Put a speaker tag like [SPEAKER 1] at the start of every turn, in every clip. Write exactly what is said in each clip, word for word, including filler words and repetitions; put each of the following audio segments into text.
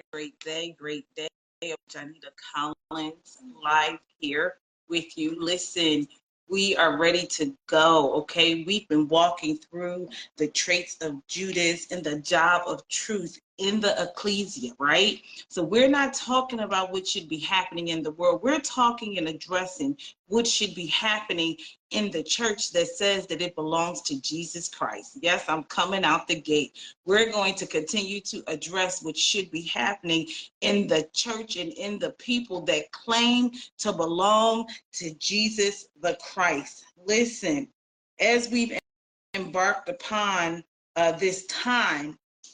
[SPEAKER 1] great day, great day. Janita Collins live here with you. Listen, we are ready to go, okay? We've been walking through the traits of Judas and the job of truth in the ecclesia, right? So we're not talking about what should be happening in the world. We're talking and addressing what should be happening in the church that says that it belongs to Jesus Christ. Yes, I'm coming out the gate. We're going to continue to address what should be happening in the church and in the people that claim to belong to Jesus the Christ. Listen, as we've embarked upon uh, this time,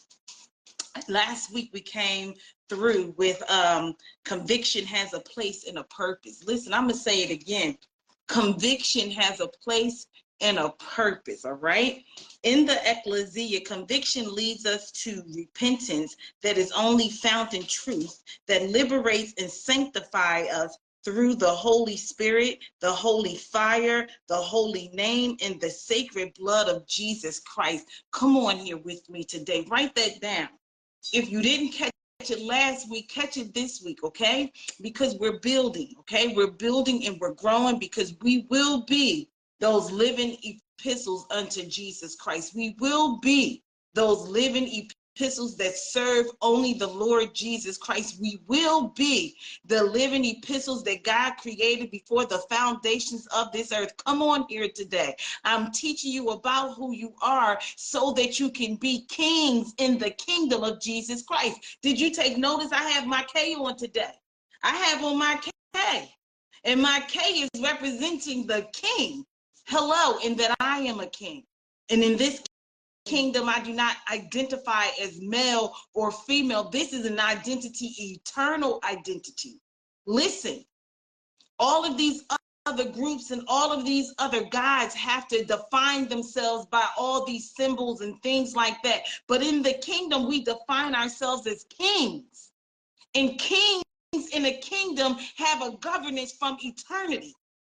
[SPEAKER 1] last week we came through with um, conviction has a place and a purpose. Listen, I'm going to say it again. Conviction has a place and a purpose, all right? In the ecclesia, conviction leads us to repentance that is only found in truth, that liberates and sanctifies us through the Holy Spirit, the holy fire, the holy name, and the sacred blood of Jesus Christ. Come on here with me today. Write that down. If you didn't catch it last week, catch it this week, okay? Because we're building, okay? We're building and we're growing because we will be those living epistles unto Jesus Christ. We will be those living epistles that serve only the Lord Jesus Christ. We will be the living epistles that God created before the foundations of this earth. Come on here today. I'm teaching you about who you are so that you can be kings in the kingdom of Jesus Christ. Did you take notice? I have my K on today. I have on my K. And my K is representing the king. Hello, and that I am a king. And in this kingdom, I do not identify as male or female. This is an identity, eternal identity. Listen, all of these other groups and all of these other guys have to define themselves by all these symbols and things like that. But in the kingdom, we define ourselves as kings. And kings in a kingdom have a governance from eternity,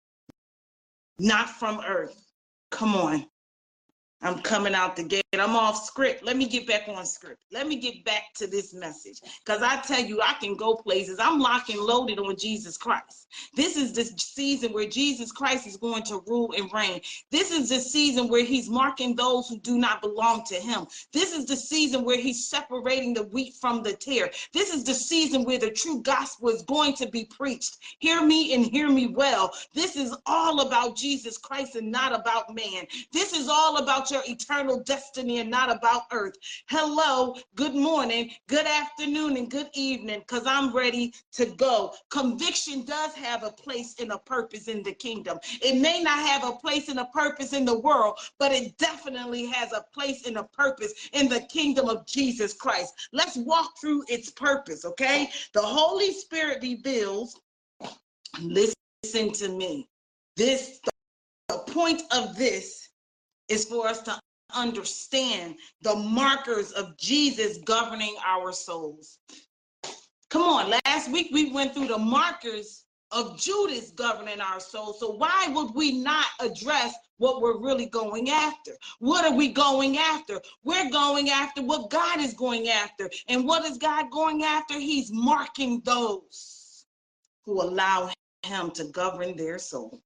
[SPEAKER 1] not from earth. Come on. I'm coming out the gate. I'm off script. Let me get back on script. Let me get back to this message. Because I tell you, I can go places. I'm locked and loaded on Jesus Christ. This is the season where Jesus Christ is going to rule and reign. This is the season where he's marking those who do not belong to him. This is the season where he's separating the wheat from the tare. This is the season where the true gospel is going to be preached. Hear me and hear me well. This is all about Jesus Christ and not about man. This is all about your eternal destiny and not about earth. Hello, good morning, good afternoon, and good evening, because I'm ready to go. Conviction does have a place and a purpose in the kingdom. It may not have a place and a purpose in the world, but it definitely has a place and a purpose in the kingdom of Jesus Christ. Let's walk through its purpose, okay? The Holy Spirit reveals, listen to me, this, the point of this is for us to understand the markers of Jesus governing our souls. Come on, last week we went through the markers of Judas governing our souls. So why would we not address what we're really going after? What are we going after? We're going after what God is going after. And what is God going after? He's marking those who allow him to govern their soul.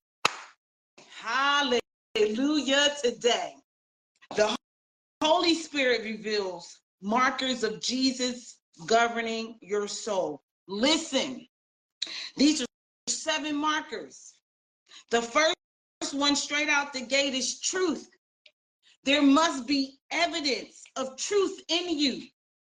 [SPEAKER 1] Hallelujah today. The Holy Spirit reveals markers of Jesus governing your soul. Listen, these are seven markers. The first one straight out the gate is truth. There must be evidence of truth in you.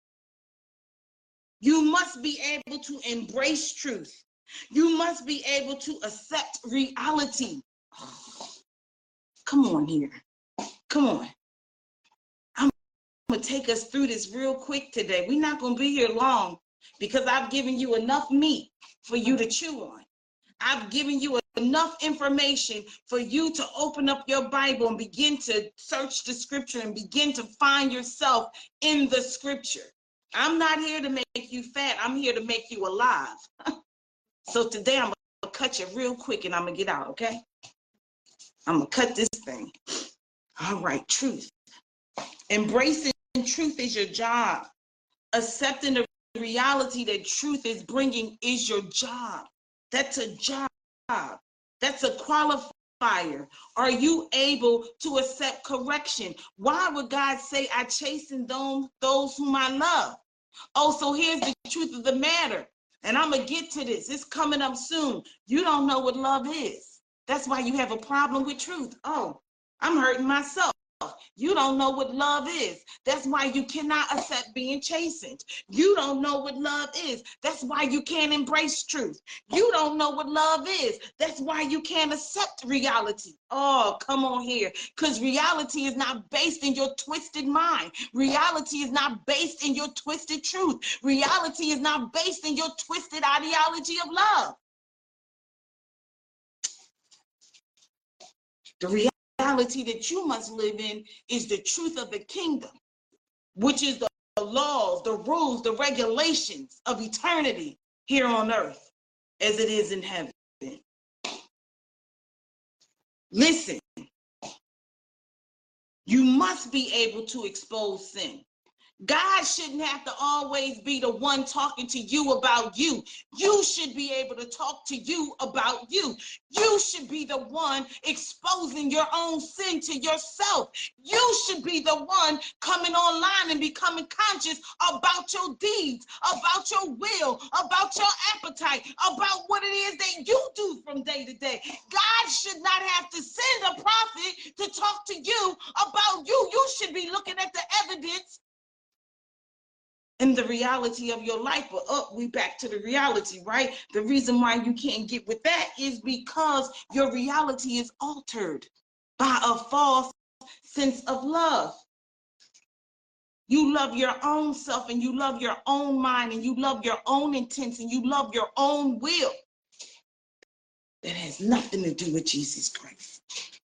[SPEAKER 1] You must be able to embrace truth. You must be able to accept reality. Come on here. Come on. I'm going to take us through this real quick today. We're not going to be here long because I've given you enough meat for you to chew on. I've given you enough information for you to open up your Bible and begin to search the scripture and begin to find yourself in the scripture. I'm not here to make you fat. I'm here to make you alive. So today I'm going to cut you real quick and I'm going to get out, okay? I'm going to cut this thing. All right, truth. Embracing truth is your job. Accepting the reality that truth is bringing is your job. That's a job. That's a qualifier. Are you able to accept correction? Why would God say, I chasten those, those whom I love? Oh, so here's the truth of the matter. And I'm going to get to this. It's coming up soon. You don't know what love is. That's why you have a problem with truth. Oh, I'm hurting myself. You don't know what love is. That's why you cannot accept being chastened. You don't know what love is. That's why you can't embrace truth. You don't know what love is. That's why you can't accept reality. Oh, come on here. Because reality is not based in your twisted mind. Reality is not based in your twisted truth. Reality is not based in your twisted ideology of love. The reality reality that you must live in is the truth of the kingdom, which is the laws, the rules, the regulations of eternity here on earth as it is in heaven. Listen, you must be able to expose sin. God shouldn't have to always be the one talking to you about you. You should be able to talk to you about you. You should be the one exposing your own sin to yourself. You should be the one coming online and becoming conscious about your deeds, about your will, about your appetite, about what it is that you do from day to day. God should not have to send a prophet to talk to you about you. You should be looking at the evidence and the reality of your life. But up, we back to the reality, right? The reason why you can't get with that is because your reality is altered by a false sense of love. You love your own self, and you love your own mind, and you love your own intents, and you love your own will. That has nothing to do with Jesus Christ.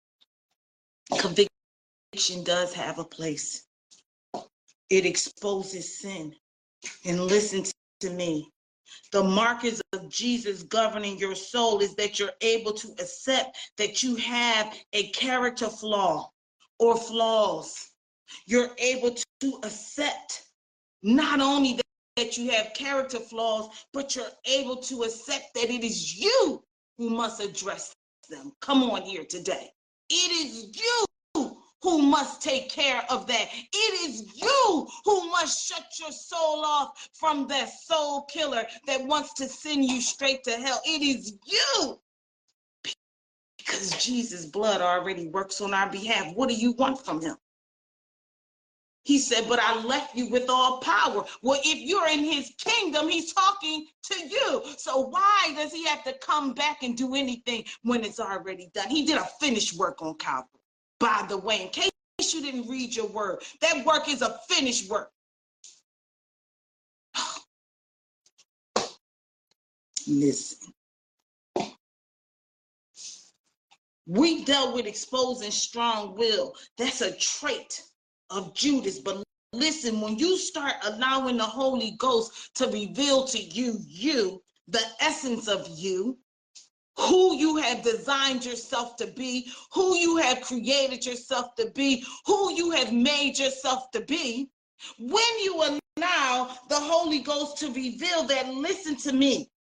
[SPEAKER 1] Conviction does have a place. It exposes sin. And listen to me. The markers of Jesus governing your soul is that you're able to accept that you have a character flaw or flaws. You're able to accept not only that, that you have character flaws, but you're able to accept that it is you who must address them. Come on here today. It is you who must take care of that. It is you who must shut your soul off from that soul killer that wants to send you straight to hell. It is you. Because Jesus' blood already works on our behalf. What do you want from him? He said, but I left you with all power. Well, if you're in his kingdom, he's talking to you. So why does he have to come back and do anything when it's already done? He did a finished work on Calvary. By the way, in case you didn't read your word, that work is a finished work. Listen. We dealt with exposing strong will. That's a trait of Judas. But listen, when you start allowing the Holy Ghost to reveal to you, you, the essence of you, who you have designed yourself to be, who you have created yourself to be, who you have made yourself to be, when you allow the Holy Ghost to reveal that, listen to me,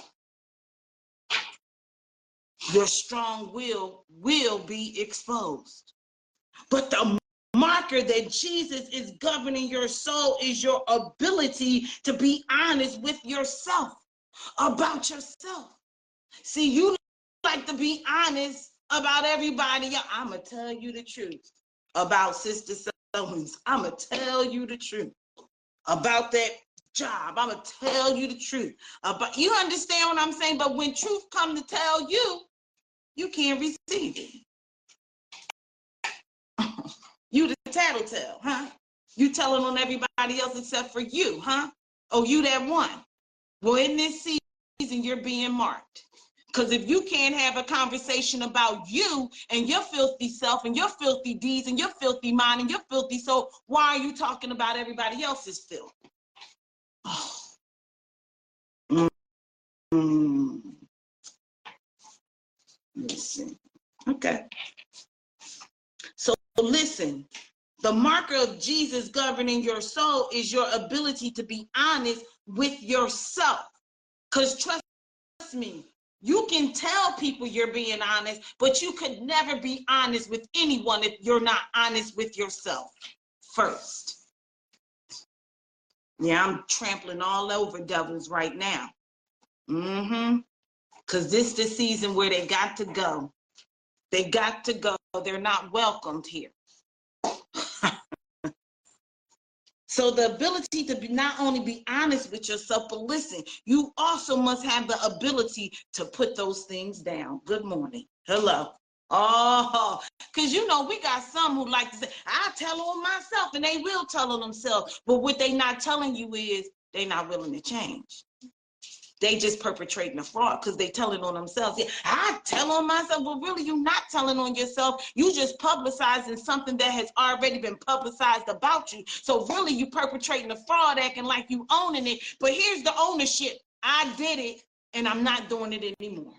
[SPEAKER 1] your strong will will be exposed. But the marker that Jesus is governing your soul is your ability to be honest with yourself about yourself. See, you like to be honest about everybody. I'm going to tell you the truth about Sister Owens. I'm going to tell you the truth about that job. I'm going to tell you the truth. About, you understand what I'm saying? But when truth comes to tell you, you can't receive it. You the tattletale, huh? You telling on everybody else except for you, huh? Oh, you that one. Well, in this season, you're being marked. Because if you can't have a conversation about you and your filthy self and your filthy deeds and your filthy mind and your filthy soul, why are you talking about everybody else's filth? Oh. Mm. Listen. Okay. So listen, the The marker of Jesus governing your soul is your ability to be honest with yourself. Because trust me, you can tell people you're being honest, but you could never be honest with anyone if you're not honest with yourself first. Yeah, I'm trampling all over devils right now. Mm-hmm. Because this is the season where they got to go. They got to go. They're not welcomed here. So the ability to be not only be honest with yourself, but listen, you also must have the ability to put those things down. Good morning. Hello. Oh, because you know, we got some who like to say, I tell on myself, and they will tell on themselves. But what they not telling you is they not willing to change. They just perpetrating a fraud because they telling on themselves. Yeah, I tell on myself. Well, really, you're not telling on yourself. You just publicizing something that has already been publicized about you. So really, you perpetrating a fraud, acting like you owning it. But here's the ownership. I did it, and I'm not doing it anymore.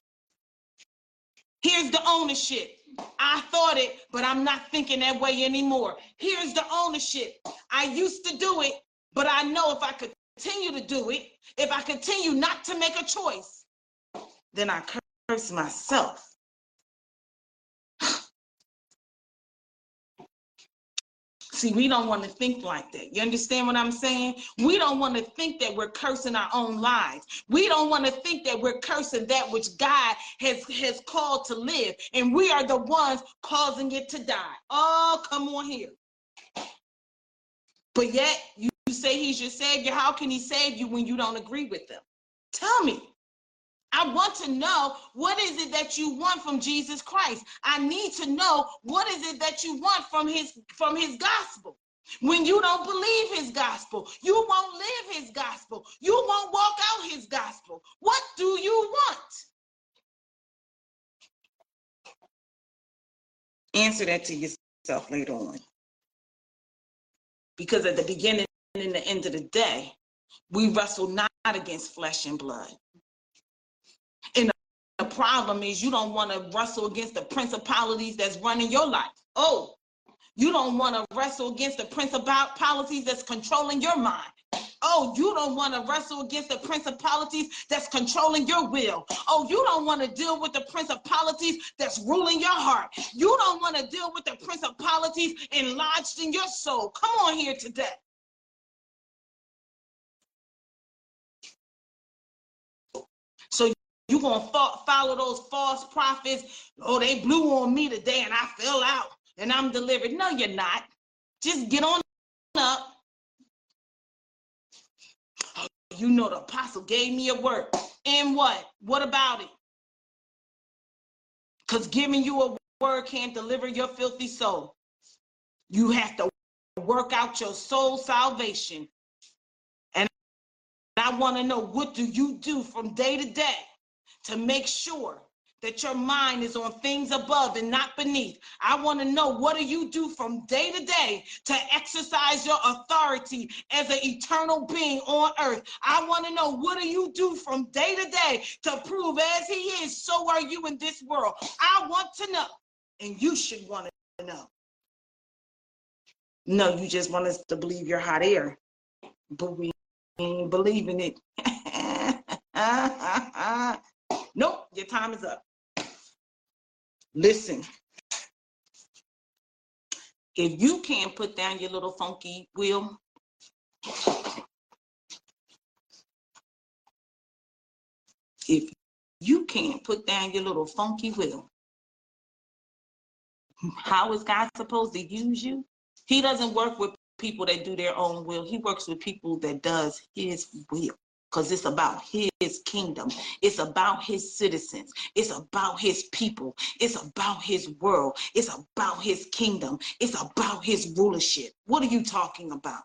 [SPEAKER 1] Here's the ownership. I thought it, but I'm not thinking that way anymore. Here's the ownership. I used to do it, but I know if I could continue to do it, if I continue not to make a choice, then I curse myself. See, we don't want to think like that. You understand what I'm saying? We don't want to think that we're cursing our own lives. We don't want to think that we're cursing that which God has, has called to live, and we are the ones causing it to die. Oh, come on here. But yet, you say he's your savior. How can he save you when you don't agree with him? Tell me. I want to know, what is it that you want from Jesus Christ? I need to know, what is it that you want from his from his gospel? When you don't believe his gospel, you won't live his gospel. You won't walk out his gospel. What do you want? Answer that to yourself later on. Because at the beginning and the end of the day, we wrestle not against flesh and blood. And the problem is you don't want to wrestle against the principalities that's running your life. Oh, you don't want to wrestle against the principalities that's controlling your mind. Oh, you don't want to wrestle against the principalities that's controlling your will. Oh, you don't want to deal with the principalities that's ruling your heart. You don't want to deal with the principalities enlarged in your soul. Come on here today. So you're going to follow those false prophets. Oh, they blew on me today and I fell out and I'm delivered. No, you're not. Just get on up. Oh, you know, the apostle gave me a word. And what? What about it? Because giving you a word can't deliver your filthy soul. You have to work out your soul salvation. And I want to know, what do you do from day to day to make sure that your mind is on things above and not beneath? I want to know, what do you do from day to day to exercise your authority as an eternal being on earth? I want to know, what do you do from day to day to prove as he is, so are you in this world? I want to know, and you should want to know. No, you just want us to believe you're hot air, but we ain't believing it. Nope, your time is up. Listen, if you can't put down your little funky wheel, if you can't put down your little funky wheel, how is God supposed to use you? He doesn't work with people that do their own will. He works with people that does his will. Because it's about his kingdom. It's about his citizens. It's about his people. It's about his world. It's about his kingdom. It's about his rulership. What are you talking about?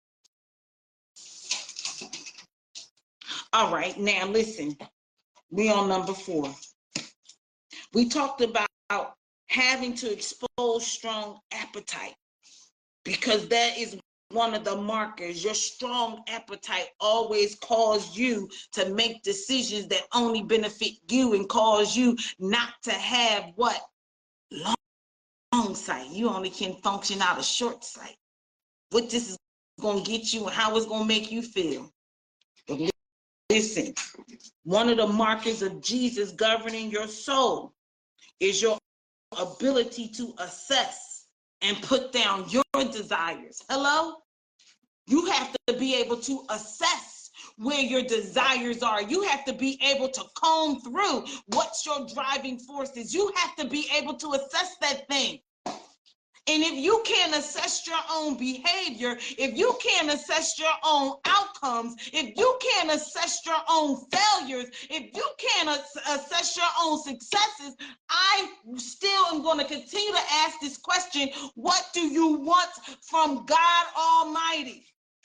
[SPEAKER 1] All right, now listen. We on number four. We talked about having to expose strong appetite, because that is one of the markers. Your strong appetite always cause you to make decisions that only benefit you and cause you not to have what? long sight. You only can function out of short sight. What this is going to get you and how it's going to make you feel. But listen, one of the markers of Jesus governing your soul is your ability to assess and put down your desires. Hello? You have to be able to assess where your desires are. You have to be able to comb through what your driving force is. You have to be able to assess that thing. And if you can't assess your own behavior, if you can't assess your own outcomes, if you can't assess your own failures, if you can't assess your own successes, I still am going to continue to ask this question: what do you want from God Almighty?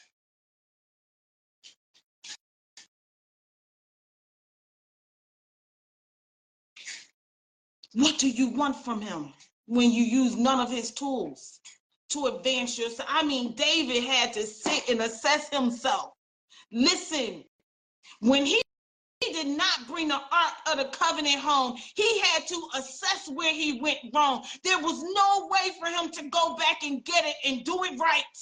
[SPEAKER 1] What do you want from him when you use none of his tools to advance yourself? I mean, David had to sit and assess himself. Listen, when he He did not bring the Ark of the Covenant home, he had to assess where he went wrong. There was no way for him to go back and get it and do it right.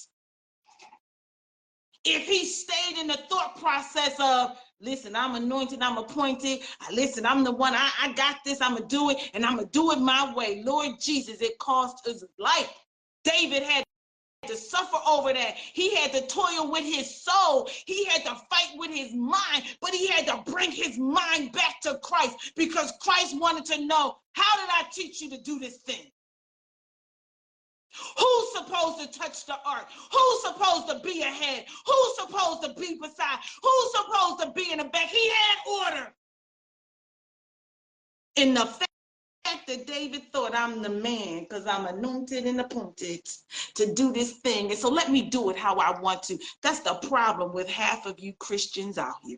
[SPEAKER 1] If he stayed in the thought process of, listen, I'm anointed, I'm appointed, listen, I'm the one, I, I got this, I'm going to do it, and I'm going to do it my way. Lord Jesus, it cost his life. David had to suffer over that. He had to toil with his soul. He had to fight with his mind, but he had to bring his mind back to Christ, because Christ wanted to know, how did I teach you to do this thing? Who's supposed to touch the ark? Who's supposed to be ahead? Who's supposed to be beside? Who's supposed to be in the back? He had order. In the fact that David thought, I'm the man because I'm anointed and appointed to do this thing, and so let me do it how I want to. That's the problem with half of you Christians out here,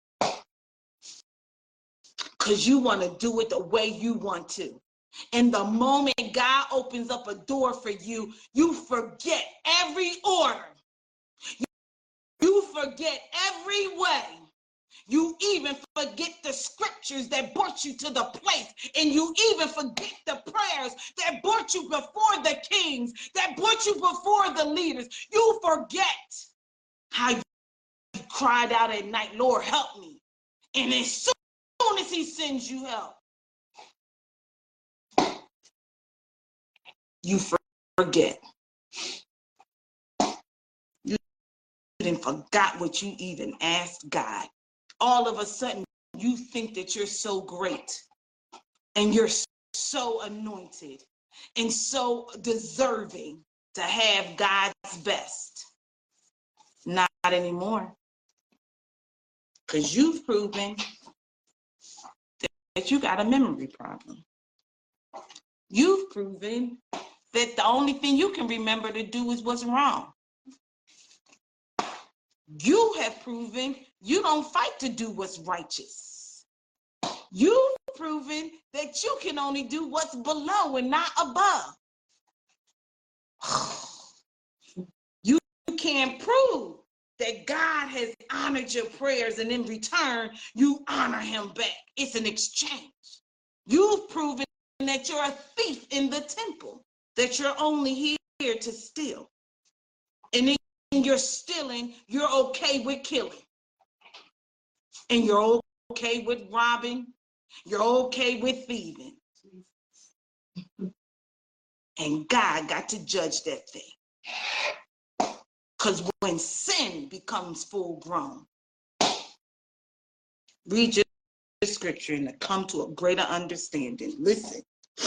[SPEAKER 1] because you want to do it the way you want to. And the moment God opens up a door for you, you forget every order. You forget every way. You even forget the scriptures that brought you to the place. And you even forget the prayers that brought you before the kings, that brought you before the leaders. You forget how you cried out at night, Lord, help me. And as soon as he sends you help, you forget. You even forgot what you even asked God. All of a sudden, you think that you're so great and you're so anointed and so deserving to have God's best. Not anymore. Because you've proven that you got a memory problem. You've proven that the only thing you can remember to do is what's wrong. You have proven you don't fight to do what's righteous. You've proven that you can only do what's below and not above. You can't prove that God has honored your prayers and in return, you honor him back. It's an exchange. You've proven that you're a thief in the temple, that you're only here to steal. And then you're stealing, you're okay with killing. And you're okay with robbing. You're okay with thieving. And God got to judge that thing. Because when sin becomes full grown, read your scripture and come to a greater understanding. Listen.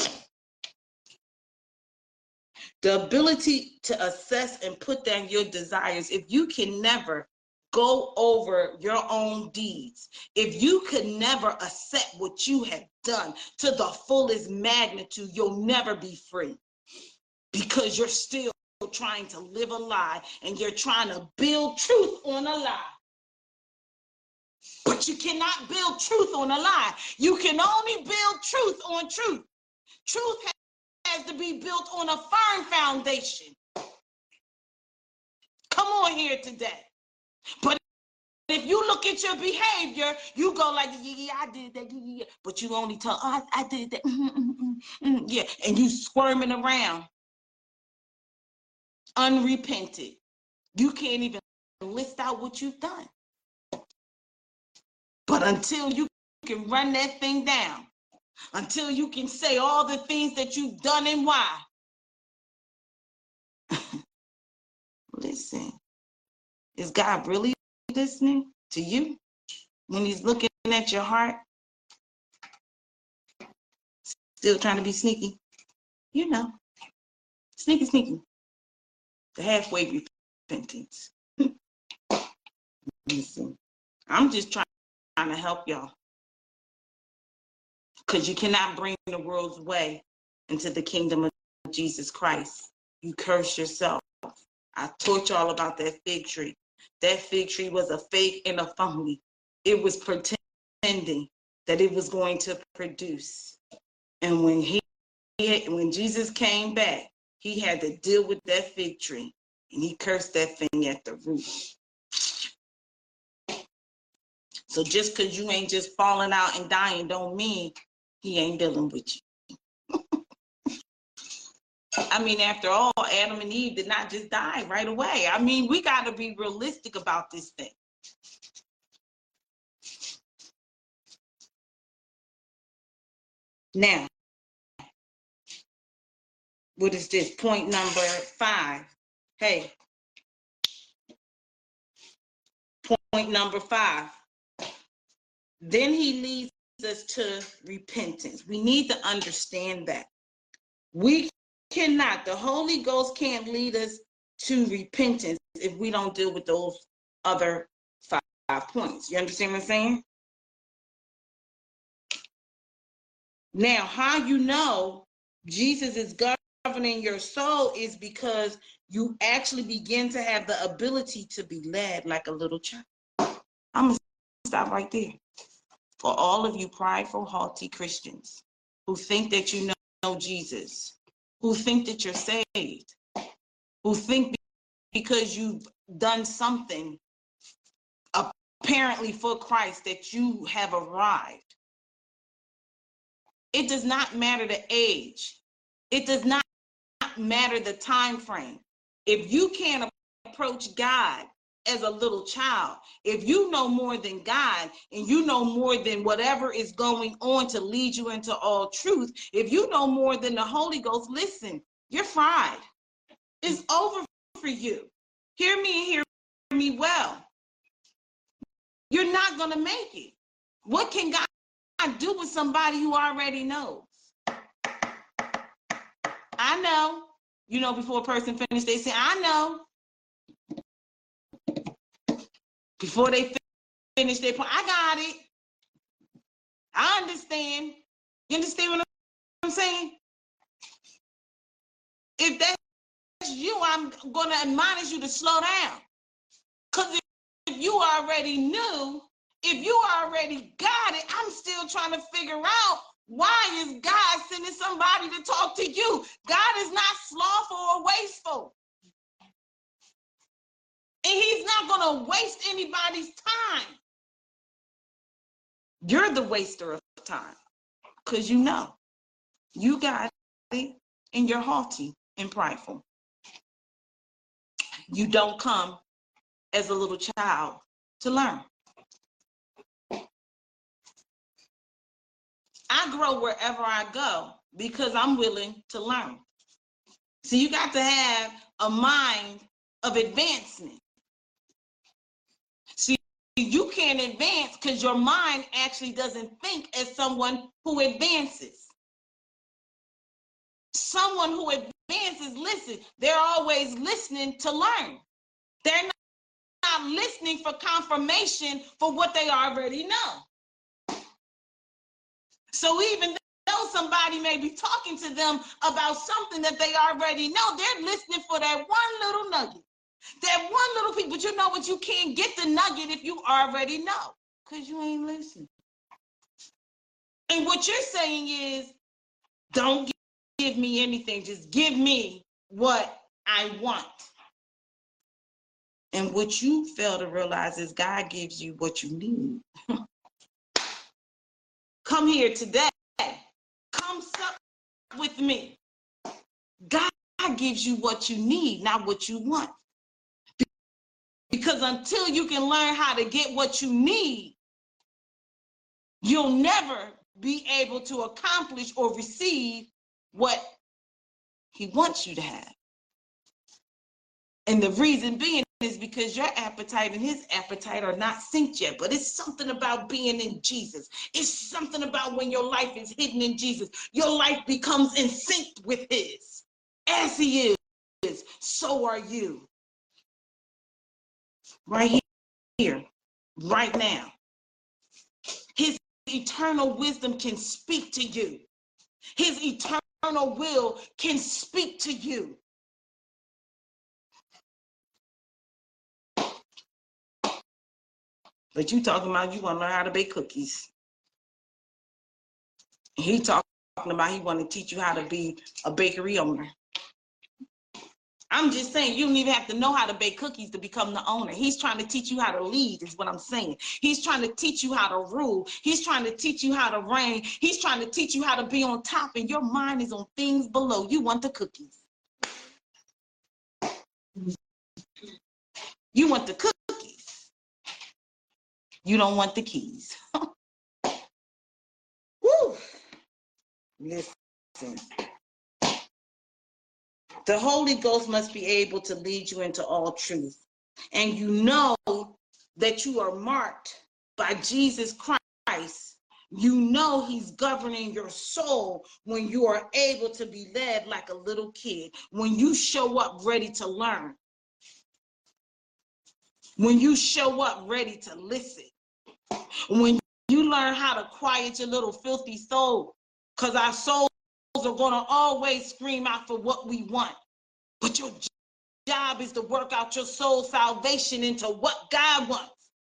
[SPEAKER 1] The ability to assess and put down your desires, if you can never go over your own deeds, if you could never accept what you have done to the fullest magnitude, you'll never be free, because you're still trying to live a lie and you're trying to build truth on a lie. But you cannot build truth on a lie. You can only build truth on truth. Truth has has to be built on a firm foundation. Come on here today. But if you look at your behavior, you go like, yeah, yeah, I did that, yeah, yeah. But you only tell, oh, I, I did that, mm, mm, mm, mm, yeah. And you squirming around, unrepented. You can't even list out what you've done. But until you can run that thing down, until you can say all the things that you've done and why, listen, is God really listening to you when he's looking at your heart? Still trying to be sneaky? You know, sneaky, sneaky. The halfway repentance. Listen, I'm just trying to help y'all. Because you cannot bring the world's way into the kingdom of Jesus Christ. You curse yourself. I taught y'all about that fig tree. That fig tree was a fake and a phony. It was pretending that it was going to produce. And when he, when Jesus came back, he had to deal with that fig tree, and he cursed that thing at the root. So just because you ain't just falling out and dying don't mean he ain't dealing with you. I mean, after all, Adam and Eve did not just die right away. I mean, we got to be realistic about this thing. Now, what is this? Point number five. Hey, point number five. Then he leads us to repentance. We need to understand that. We cannot, the Holy Ghost can't lead us to repentance if we don't deal with those other five, five points. You understand what I'm saying? Now, how you know Jesus is governing your soul is because you actually begin to have the ability to be led like a little child. I'm going to stop right there. For all of you prideful, haughty Christians who think that you know Jesus, who think that you're saved, who think because you've done something apparently for Christ that you have arrived. It does not matter the age. It does not matter the time frame. If you can't approach God as a little child, if you know more than God and you know more than whatever is going on to lead you into all truth, if you know more than the Holy Ghost, listen, you're fried. It's over for you. Hear me and hear me well. You're not going to make it. What can God do with somebody who already knows? I know. You know, before a person finishes, they say, I know. Before they finish their point, I got it. I understand. You understand what I'm saying? If that's you, I'm going to admonish you to slow down. Because if you already knew, if you already got it, I'm still trying to figure out, why is God sending somebody to talk to you? God is not slothful or wasteful. And he's not going to waste anybody's time. You're the waster of time because you know you got it and you're haughty and prideful. You don't come as a little child to learn. I grow wherever I go because I'm willing to learn. So you got to have a mind of advancement. See, you can't advance because your mind actually doesn't think as someone who advances. Someone who advances, listen, they're always listening to learn. They're not, not listening for confirmation for what they already know. So even though somebody may be talking to them about something that they already know, they're listening for that one little nugget. That one little piece, but you know what? You can't get the nugget if you already know, because you ain't listening. And what you're saying is, don't give me anything, just give me what I want. And what you fail to realize is God gives you what you need. Come here today. Come sup with me. God gives you what you need, not what you want. Because until you can learn how to get what you need, you'll never be able to accomplish or receive what he wants you to have. And the reason being is because your appetite and his appetite are not synced yet. But it's something about being in Jesus. It's something about when your life is hidden in Jesus. Your life becomes in sync with his. As he is, so are you. Right here, right now. His eternal wisdom can speak to you. His eternal will can speak to you. But you talking about you want to learn how to bake cookies. He talking about he want to teach you how to be a bakery owner. I'm just saying, you don't even have to know how to bake cookies to become the owner. He's trying to teach you how to lead, is what I'm saying. He's trying to teach you how to rule. He's trying to teach you how to reign. He's trying to teach you how to be on top, and your mind is on things below. You want the cookies. You want the cookies. You don't want the keys. Woo! Listen. The Holy Ghost must be able to lead you into all truth. And you know that you are marked by Jesus Christ. You know he's governing your soul when you are able to be led like a little kid. When you show up ready to learn. When you show up ready to listen. When you learn how to quiet your little filthy soul. Because our souls are going to always scream out for what we want. But your job is to work out your soul salvation into what God wants.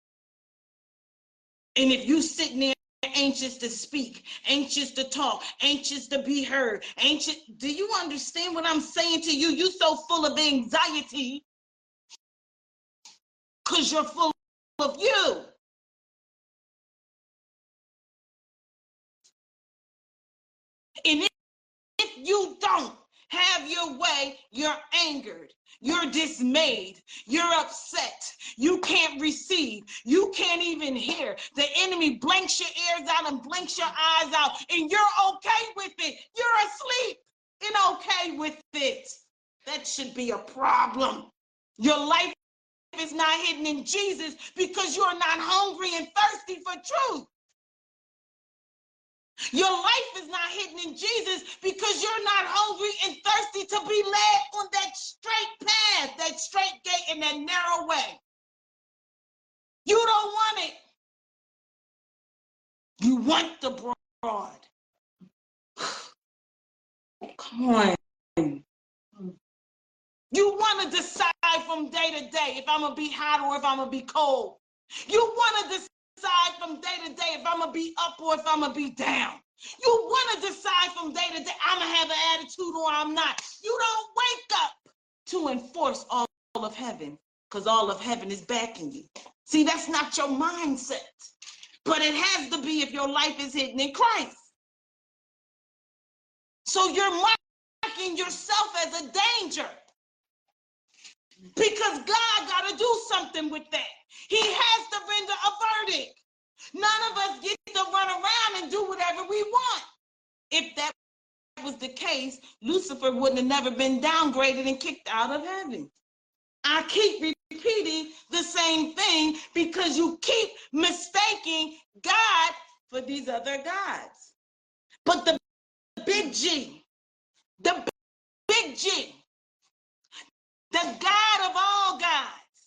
[SPEAKER 1] And if you sitting there anxious to speak, anxious to talk, anxious to be heard, anxious, do you understand what I'm saying to you? You so full of anxiety because you're full of you. And if, if you don't have your way, you're angered. You're dismayed. You're upset. You can't receive. You can't even hear. The enemy blinks your ears out and blinks your eyes out, and you're okay with it. You're asleep and okay with it. That should be a problem. Your life is not hidden in Jesus because you're not hungry and thirsty for truth. Your life is not hidden in Jesus because you're not hungry and thirsty to be led on that straight path, that straight gate, and that narrow way. You don't want it. You want the broad. Come on. You want to decide from day to day if I'm going to be hot or if I'm going to be cold. You want to decide from day to day if I'm going to be up or if I'm going to be down. You want to decide from day to day, I'm going to have an attitude or I'm not. You don't wake up to enforce all of heaven because all of heaven is backing you. See, that's not your mindset. But it has to be if your life is hidden in Christ. So you're marking yourself as a danger because God got to do something with that. He has to render a verdict. None of us get to run around and do whatever we want. If that was the case, Lucifer wouldn't have never been downgraded and kicked out of heaven. I keep repeating the same thing because you keep mistaking God for these other gods. But the big G, the big G, the God of all gods,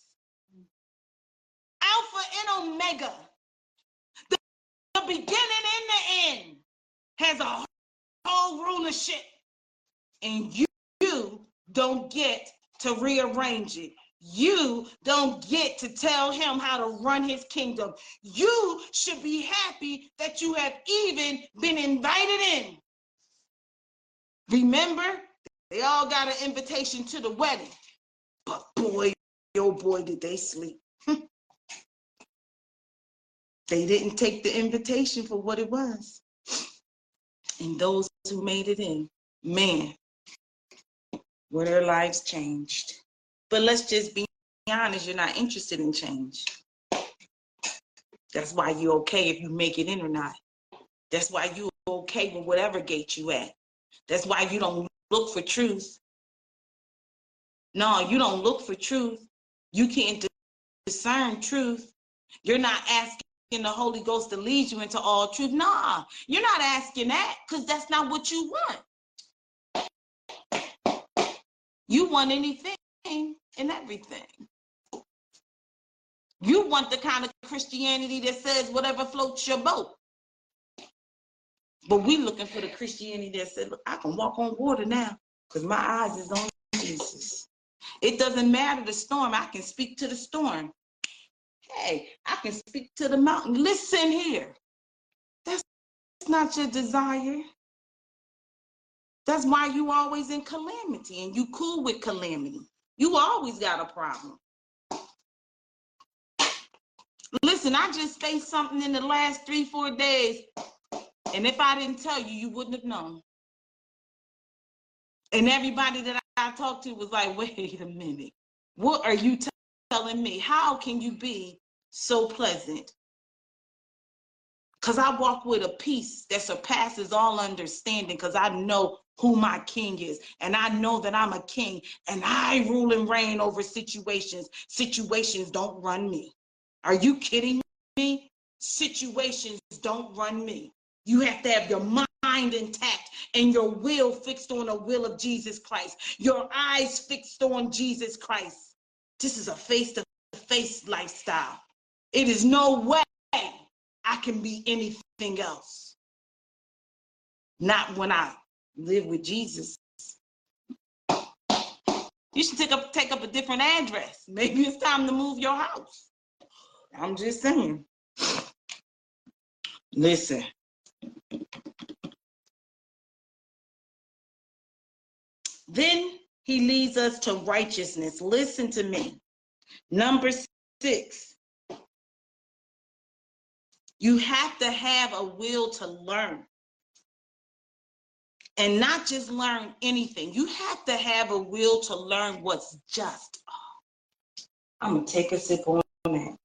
[SPEAKER 1] Alpha and Omega, the, the beginning and the end, has a whole rulership, and you, you don't get to rearrange it. You don't get to tell him how to run his kingdom. You should be happy that you have even been invited in. Remember, they all got an invitation to the wedding, but boy, oh boy, did they sleep. They didn't take the invitation for what it was. And those who made it in, man, were their lives changed. But let's just be honest, you're not interested in change. That's why you're okay if you make it in or not. That's why you're okay with whatever gate you at. That's why you don't look for truth. No, you don't look for truth. You can't discern truth. You're not asking the Holy Ghost to lead you into all truth. Nah, you're not asking that because that's not what you want. You want anything and everything. You want the kind of Christianity that says whatever floats your boat. But we looking for the Christianity that said, look, I can walk on water now because my eyes is on Jesus. It doesn't matter the storm. I can speak to the storm. Hey, I can speak to the mountain. Listen here. That's not your desire. That's why you always in calamity and you cool with calamity. You always got a problem. Listen, I just faced something in the last three, four days. And if I didn't tell you, you wouldn't have known. And everybody that I talked to was like, wait a minute. What are you telling me? How can you be so pleasant? Because I walk with a peace that surpasses all understanding because I know who my king is. And I know that I'm a king and I rule and reign over situations. Situations don't run me. Are you kidding me? Situations don't run me. You have to have your mind intact and your will fixed on the will of Jesus Christ. Your eyes fixed on Jesus Christ. This is a face-to-face lifestyle. It is no way I can be anything else. Not when I live with Jesus. You should take up, take up a different address. Maybe it's time to move your house. I'm just saying. Listen. Then he leads us to righteousness. Listen to me. Number six. You have to have a will to learn. And not just learn anything. You have to have a will to learn what's just. Oh, I'm going to take a sip on that.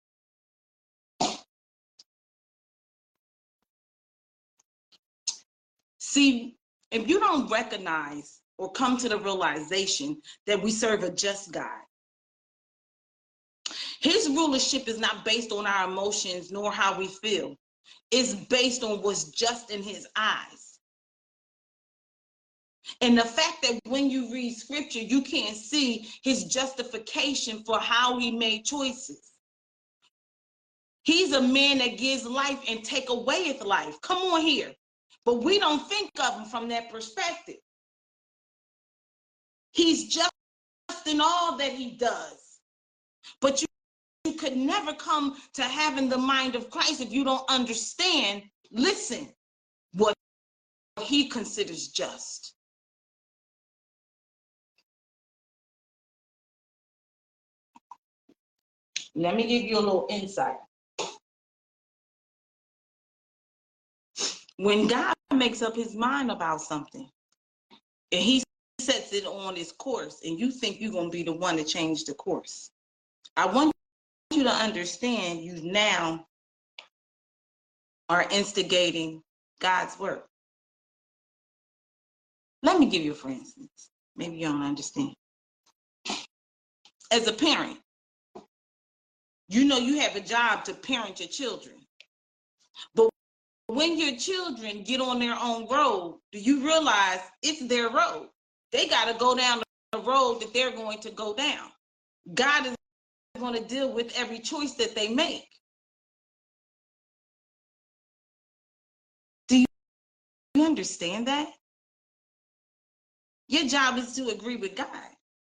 [SPEAKER 1] See, if you don't recognize or come to the realization that we serve a just God, his rulership is not based on our emotions nor how we feel. It's based on what's just in his eyes. And the fact that when you read scripture, you can't see his justification for how he made choices. He's a man that gives life and take awayeth life. Come on here. But we don't think of him from that perspective. He's just in all that he does. But you, you could never come to having the mind of Christ if you don't understand, listen, what he considers just. Let me give you a little insight. When God makes up his mind about something, and he sets it on its course, and you think you're going to be the one to change the course, I want you to understand you now are instigating God's work. Let me give you for instance. Maybe you don't understand. As a parent, you know you have a job to parent your children. But when your children get on their own road, do you realize it's their road? They got to go down the road that they're going to go down. God is going to deal with every choice that they make. Do you understand that? Your job is to agree with God.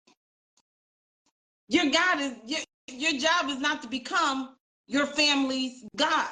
[SPEAKER 1] Your God is your, your job is not to become your family's God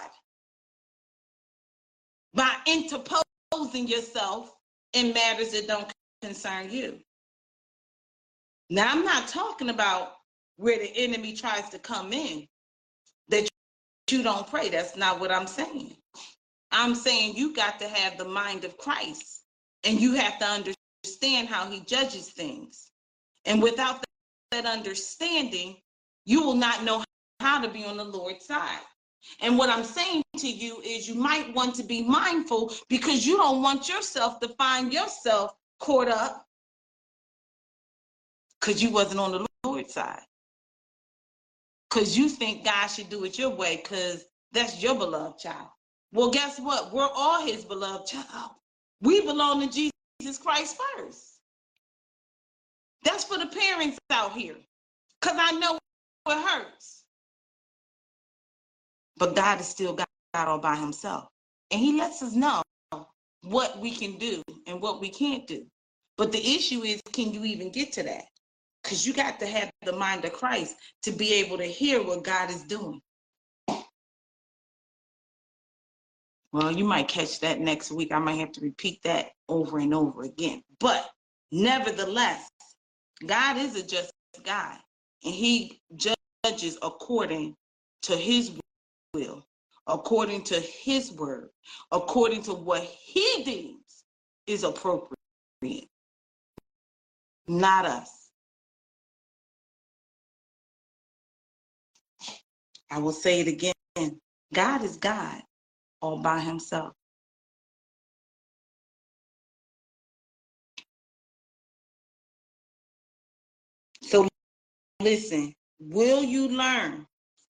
[SPEAKER 1] by interposing yourself in matters that don't concern you. Now, I'm not talking about where the enemy tries to come in, that you don't pray. That's not what I'm saying. I'm saying you got to have the mind of Christ, and you have to understand how he judges things. And without that understanding, you will not know how to be on the Lord's side. And what I'm saying to you is you might want to be mindful, because you don't want yourself to find yourself caught up because you wasn't on the Lord's side. Because you think God should do it your way because that's your beloved child. Well, guess what? We're all his beloved child. We belong to Jesus Christ first. That's for the parents out here, because I know it hurts. But God is still God all by himself. And he lets us know what we can do and what we can't do. But the issue is, can you even get to that? Because you got to have the mind of Christ to be able to hear what God is doing. Well, you might catch that next week. I might have to repeat that over and over again. But nevertheless, God is a just God, and he judges according to his will, according to his word, according to what he deems is appropriate, not us. I will say it again. God is God all by himself. So listen, will you learn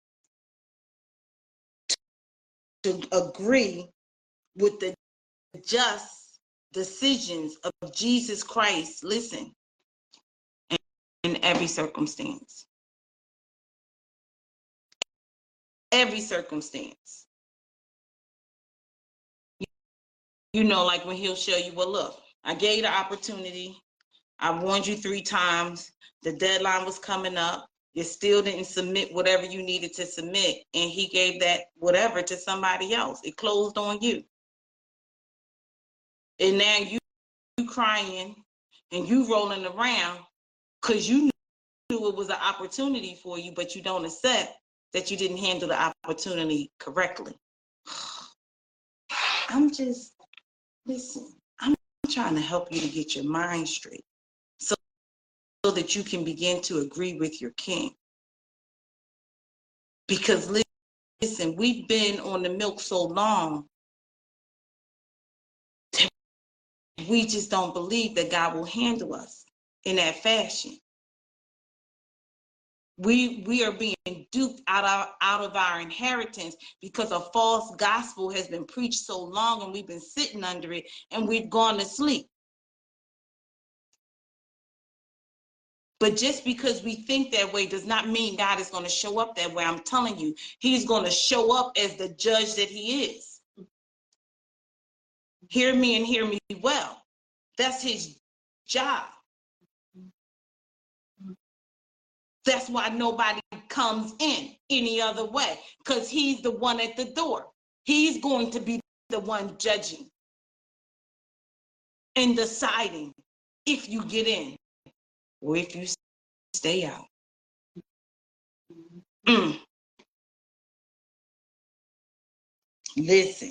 [SPEAKER 1] to agree with the just decisions of Jesus Christ? Listen, in, in every circumstance. Every circumstance. You know, like when he'll show you, well, look, I gave you the opportunity. I warned you three times. The deadline was coming up. You still didn't submit whatever you needed to submit. And he gave that whatever to somebody else. It closed on you. And now you, you crying and you rolling around because you knew it was an opportunity for you, but you don't accept that you didn't handle the opportunity correctly. I'm just, listen, I'm trying to help you to get your mind straight so, so that you can begin to agree with your king. Because listen, we've been on the milk so long, we just don't believe that God will handle us in that fashion. We we are being duped out of, out of our inheritance because a false gospel has been preached so long, and we've been sitting under it and we've gone to sleep. But just because we think that way does not mean God is going to show up that way. I'm telling you, he's going to show up as the judge that he is. Hear me and hear me well. That's his job. That's why nobody comes in any other way, because he's the one at the door. He's going to be the one judging and deciding if you get in or if you stay out. Mm. Listen.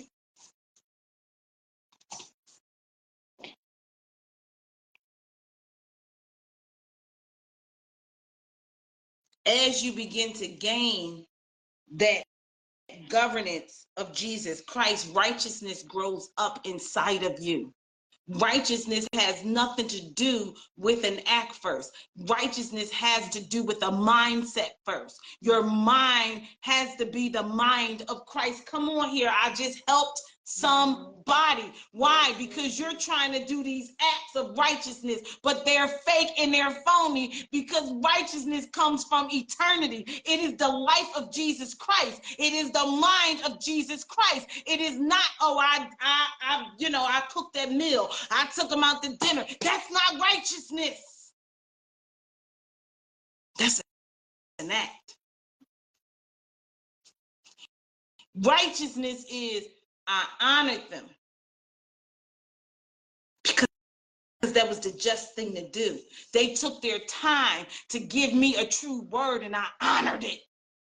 [SPEAKER 1] As you begin to gain that governance of Jesus Christ, righteousness grows up inside of you. Righteousness has nothing to do with an act first. Righteousness has to do with a mindset first. Your mind has to be the mind of Christ. Come on here. I just helped somebody. Why? Because you're trying to do these acts of righteousness, but they're fake and they're phony, because righteousness comes from eternity. It is the life of Jesus Christ. It is the mind of Jesus Christ. It is not, oh, I, I, I you know, I cooked that meal. I took them out to dinner. That's not righteousness. That's an act. Righteousness is, I honored them because that was the just thing to do. They took their time to give me a true word, and I honored it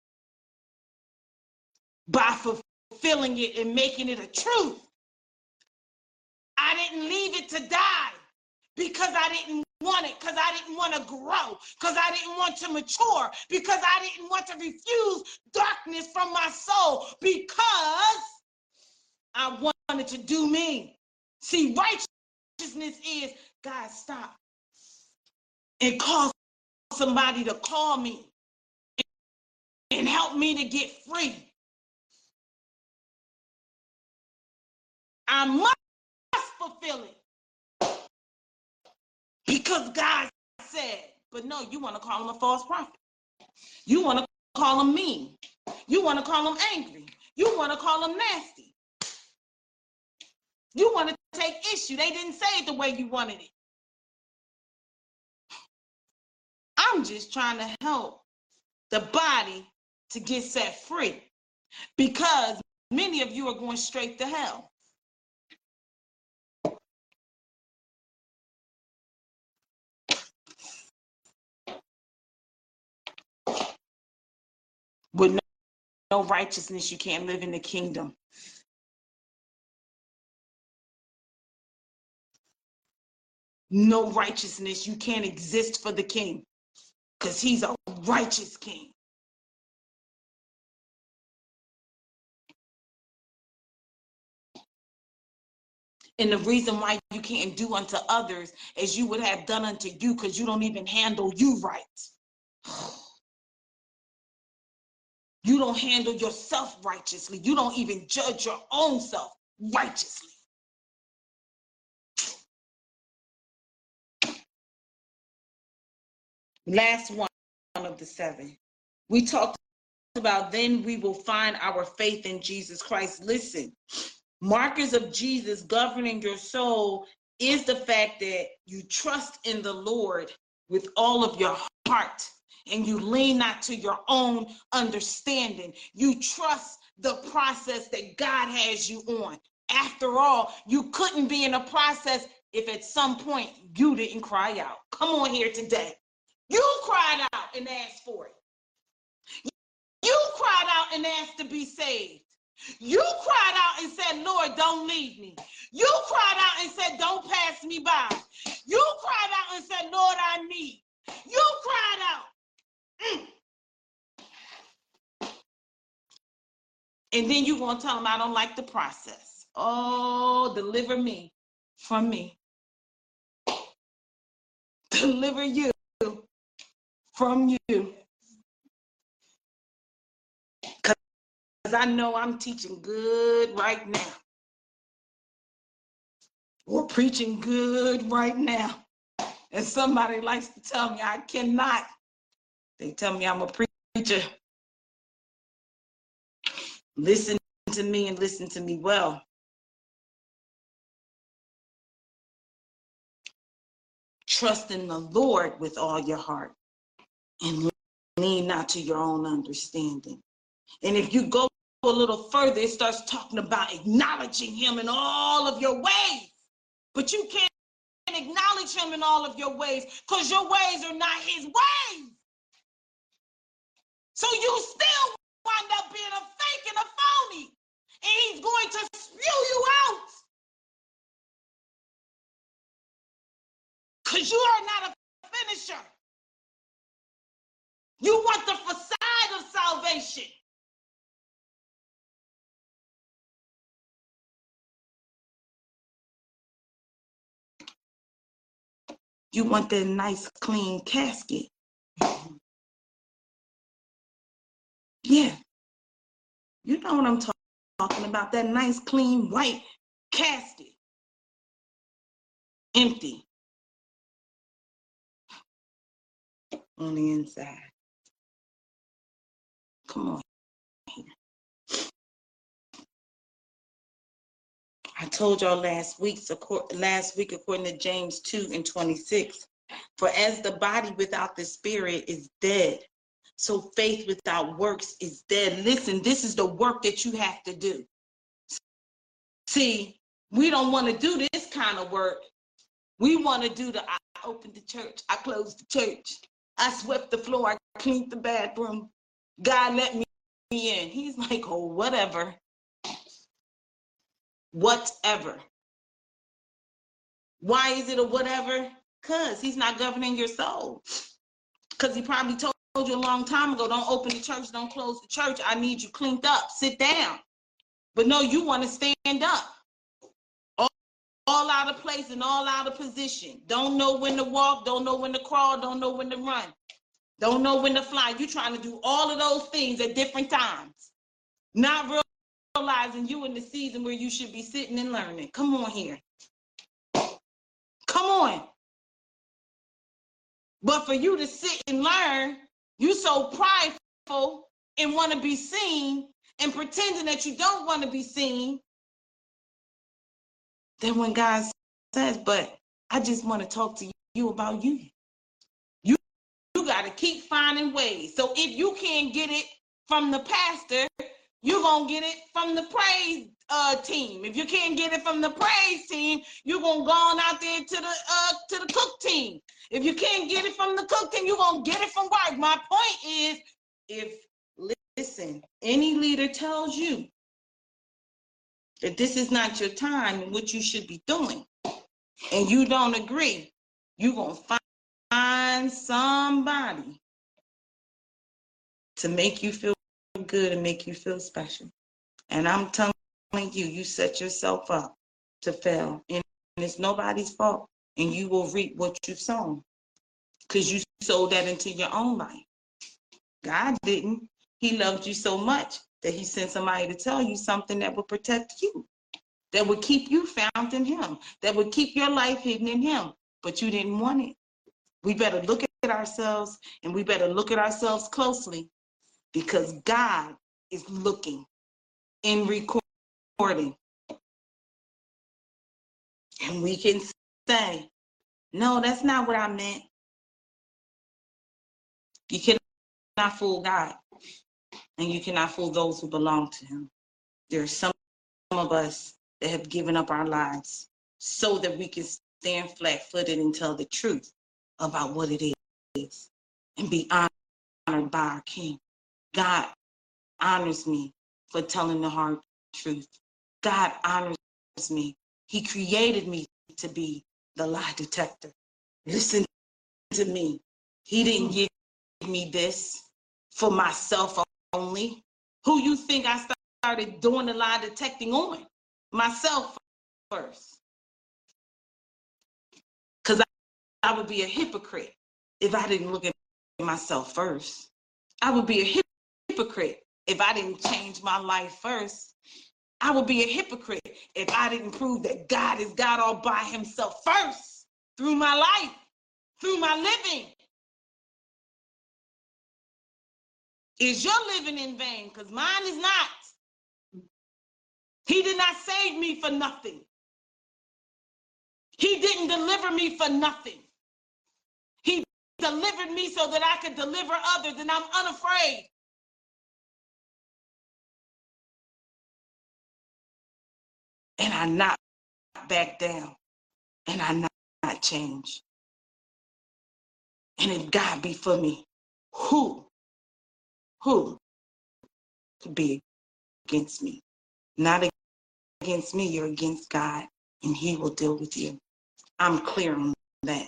[SPEAKER 1] by fulfilling it and making it a truth. I didn't leave it to die because I didn't want it, because I didn't want to grow, because I didn't want to mature, because I didn't want to refuse darkness from my soul, because I wanted to do me. See, righteousness is, God, stop and call somebody to call me and help me to get free. I must fulfill it because God said. But no, you want to call him a false prophet. You want to call him mean. You want to call him angry. You want to call him nasty. You want to take issue. They didn't say it the way you wanted it. I'm just trying to help the body to get set free, because many of you are going straight to hell. With no, no righteousness, you can't live in the kingdom. No righteousness, you can't exist for the king, because he's a righteous king. And the reason why you can't do unto others as you would have done unto you, because you don't even handle you right. You don't handle yourself righteously. You don't even judge your own self righteously. Last one of the seven. We talked about then we will find our faith in Jesus Christ. Listen, markers of Jesus governing your soul is the fact that you trust in the Lord with all of your heart, and you lean not to your own understanding. You trust the process that God has you on. After all, you couldn't be in a process if at some point you didn't cry out. Come on here today. You cried out and asked for it. You cried out and asked to be saved. You cried out and said, Lord, don't leave me. You cried out and said, don't pass me by. You cried out and said, Lord, I need. You cried out. Mm. And then you're going to tell him, I don't like the process. Oh, deliver me from me. Deliver you from you. Because I know I'm teaching good right now. We're preaching good right now. And somebody likes to tell me I cannot. They tell me I'm a preacher. Listen to me and listen to me well. Trust in the Lord with all your heart and lean not to your own understanding. And if you go a little further, it starts talking about acknowledging him in all of your ways. But you can't acknowledge him in all of your ways because your ways are not his ways. So you still wind up being a fake and a phony. And he's going to spew you out. Because you are not a finisher. You want the facade of salvation. You want that nice, clean casket. Yeah. You know what I'm talk talking about. That nice, clean, white casket. Empty. On the inside. Come on. I told y'all last week, last week, according to James two and twenty-six, for as the body without the spirit is dead, so faith without works is dead. Listen, this is the work that you have to do. See, we don't want to do this kind of work We want to do the, I opened the church, I closed the church, I swept the floor, I cleaned the bathroom, God let me in. He's like, oh, whatever. Whatever. Why is it a whatever? Because he's not governing your soul. Because he probably told you a long time ago, don't open the church, don't close the church. I need you cleaned up. Sit down. But no, you want to stand up. All, all out of place and all out of position. Don't know when to walk, don't know when to crawl, don't know when to run. Don't know when to fly. You're trying to do all of those things at different times. Not realizing you in the season where you should be sitting and learning. Come on here. Come on. But for you to sit and learn, you so prideful and want to be seen and pretending that you don't want to be seen. Then when God says, but I just want to talk to you about you. You, you got to keep finding ways. So if you can't get it from the pastor, you're going to get it from the praise uh, team. If you can't get it from the praise team, you're going to go on out there to the uh, to the cook team. If you can't get it from the cook team, you're going to get it from work. My point is, if, listen, any leader tells you that this is not your time and what you should be doing, and you don't agree, you're going to find somebody to make you feel good and make you feel special. And I'm telling you, you set yourself up to fail. And it's nobody's fault. And you will reap what you've sown. Because you sowed that into your own life. God didn't. He loved you so much that he sent somebody to tell you something that would protect you. That would keep you found in him. That would keep your life hidden in him. But you didn't want it. We better look at ourselves, and we better look at ourselves closely, because God is looking in recording. And we can say, no, that's not what I meant. You cannot fool God, and you cannot fool those who belong to him. There are some of us that have given up our lives so that we can stand flat-footed and tell the truth about what it is and be honored by our King. God honors me for telling the hard truth. God honors me. He created me to be the lie detector. Listen to me. He didn't give me this for myself only. Who you think I started doing the lie detecting on? Myself first. Because I, I would be a hypocrite if I didn't look at myself first. I would be a hypocrite if I didn't change my life first. I would be a hypocrite if I didn't prove that God is God all by himself first through my life, through my living. Is your living in vain? Because mine is not. He did not save me for nothing. He didn't deliver me for nothing. He delivered me so that I could deliver others, and I'm unafraid. And I not back down. And I not, not change. And if God be for me, who, who could be against me? Not against me, you're against God, and he will deal with you. I'm clear on that.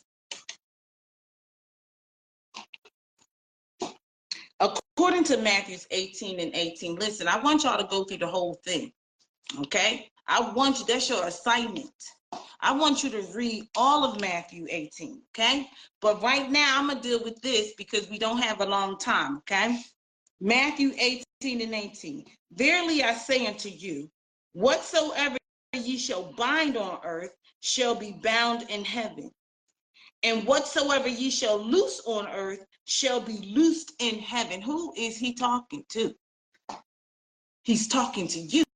[SPEAKER 1] According to Matthew eighteen and eighteen, listen, I want y'all to go through the whole thing, okay? I want you, that's your assignment. I want you to read all of Matthew eighteen, okay? But right now, I'm going to deal with this because we don't have a long time, okay? Matthew eighteen and eighteen. Verily I say unto you, whatsoever ye shall bind on earth shall be bound in heaven. And whatsoever ye shall loose on earth shall be loosed in heaven. Who is he talking to? He's talking to you.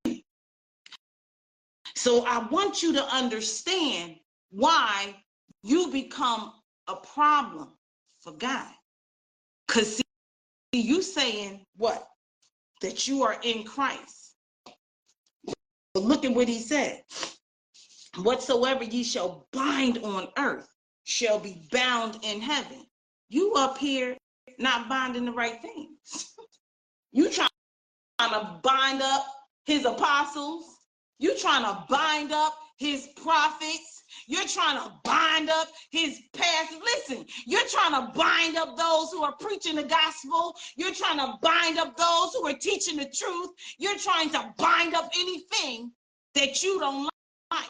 [SPEAKER 1] So I want you to understand why you become a problem for God. Because see, you saying what? That you are in Christ. But look at what he said. whatsoever ye shall bind on earth shall be bound in heaven. You up here not binding the right things. You trying to bind up his apostles. You trying to bind up his prophets. You're trying to bind up his pastors. Listen, you're trying to bind up those who are preaching the gospel. You're trying to bind up those who are teaching the truth. You're trying to bind up anything that you don't like.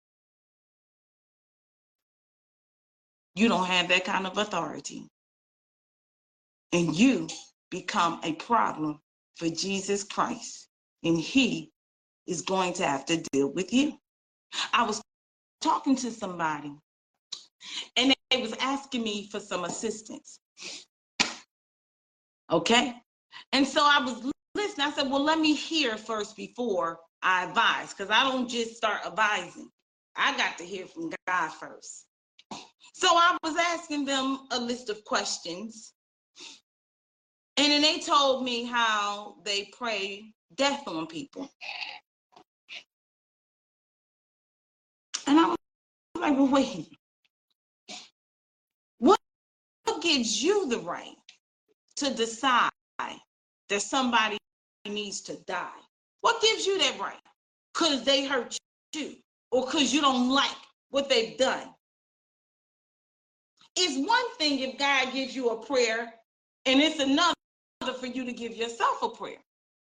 [SPEAKER 1] You don't have that kind of authority. And you become a problem for Jesus Christ. And he is going to have to deal with you. I was talking to somebody and they was asking me for some assistance. Okay? And so I was listening. I said, well, let me hear first before I advise, because I don't just start advising. I got to hear from God first. So I was asking them a list of questions. And then they told me how they pray death on people. And I was like, well, wait. What gives you the right to decide that somebody needs to die? What gives you that right? Because they hurt you or because you don't like what they've done. It's one thing if God gives you a prayer, and it's another for you to give yourself a prayer.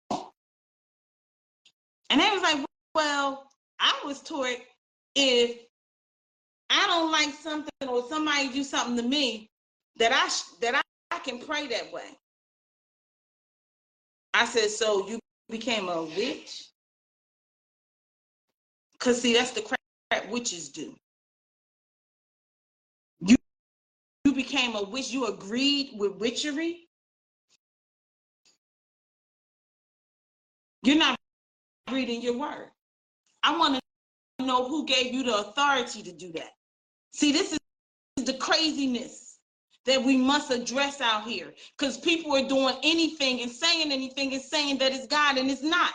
[SPEAKER 1] And they was like, well, I was taught if I don't like something or somebody do something to me, that I that I, I can pray that way. I said, so you became a witch? Because see, that's the crap witches do. You, you became a witch. You agreed with witchery. You're not reading your word. I want to know who gave you the authority to do that. See, this is the craziness that we must address out here, because people are doing anything and saying anything and saying that it's God, and it's not.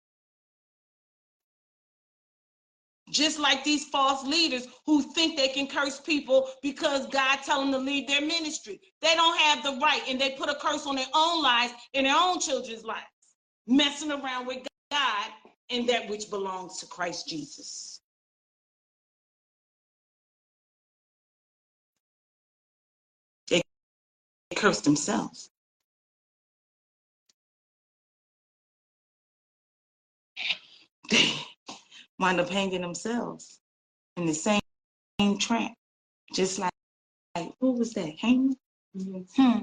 [SPEAKER 1] Just like these false leaders who think they can curse people because God tell them to leave their ministry. They don't have the right, and they put a curse on their own lives and their own children's lives, messing around with God and that which belongs to Christ Jesus. They curse themselves. They wind up hanging themselves in the same trap, just like, like what was that? Hanging? Mm-hmm. Hmm.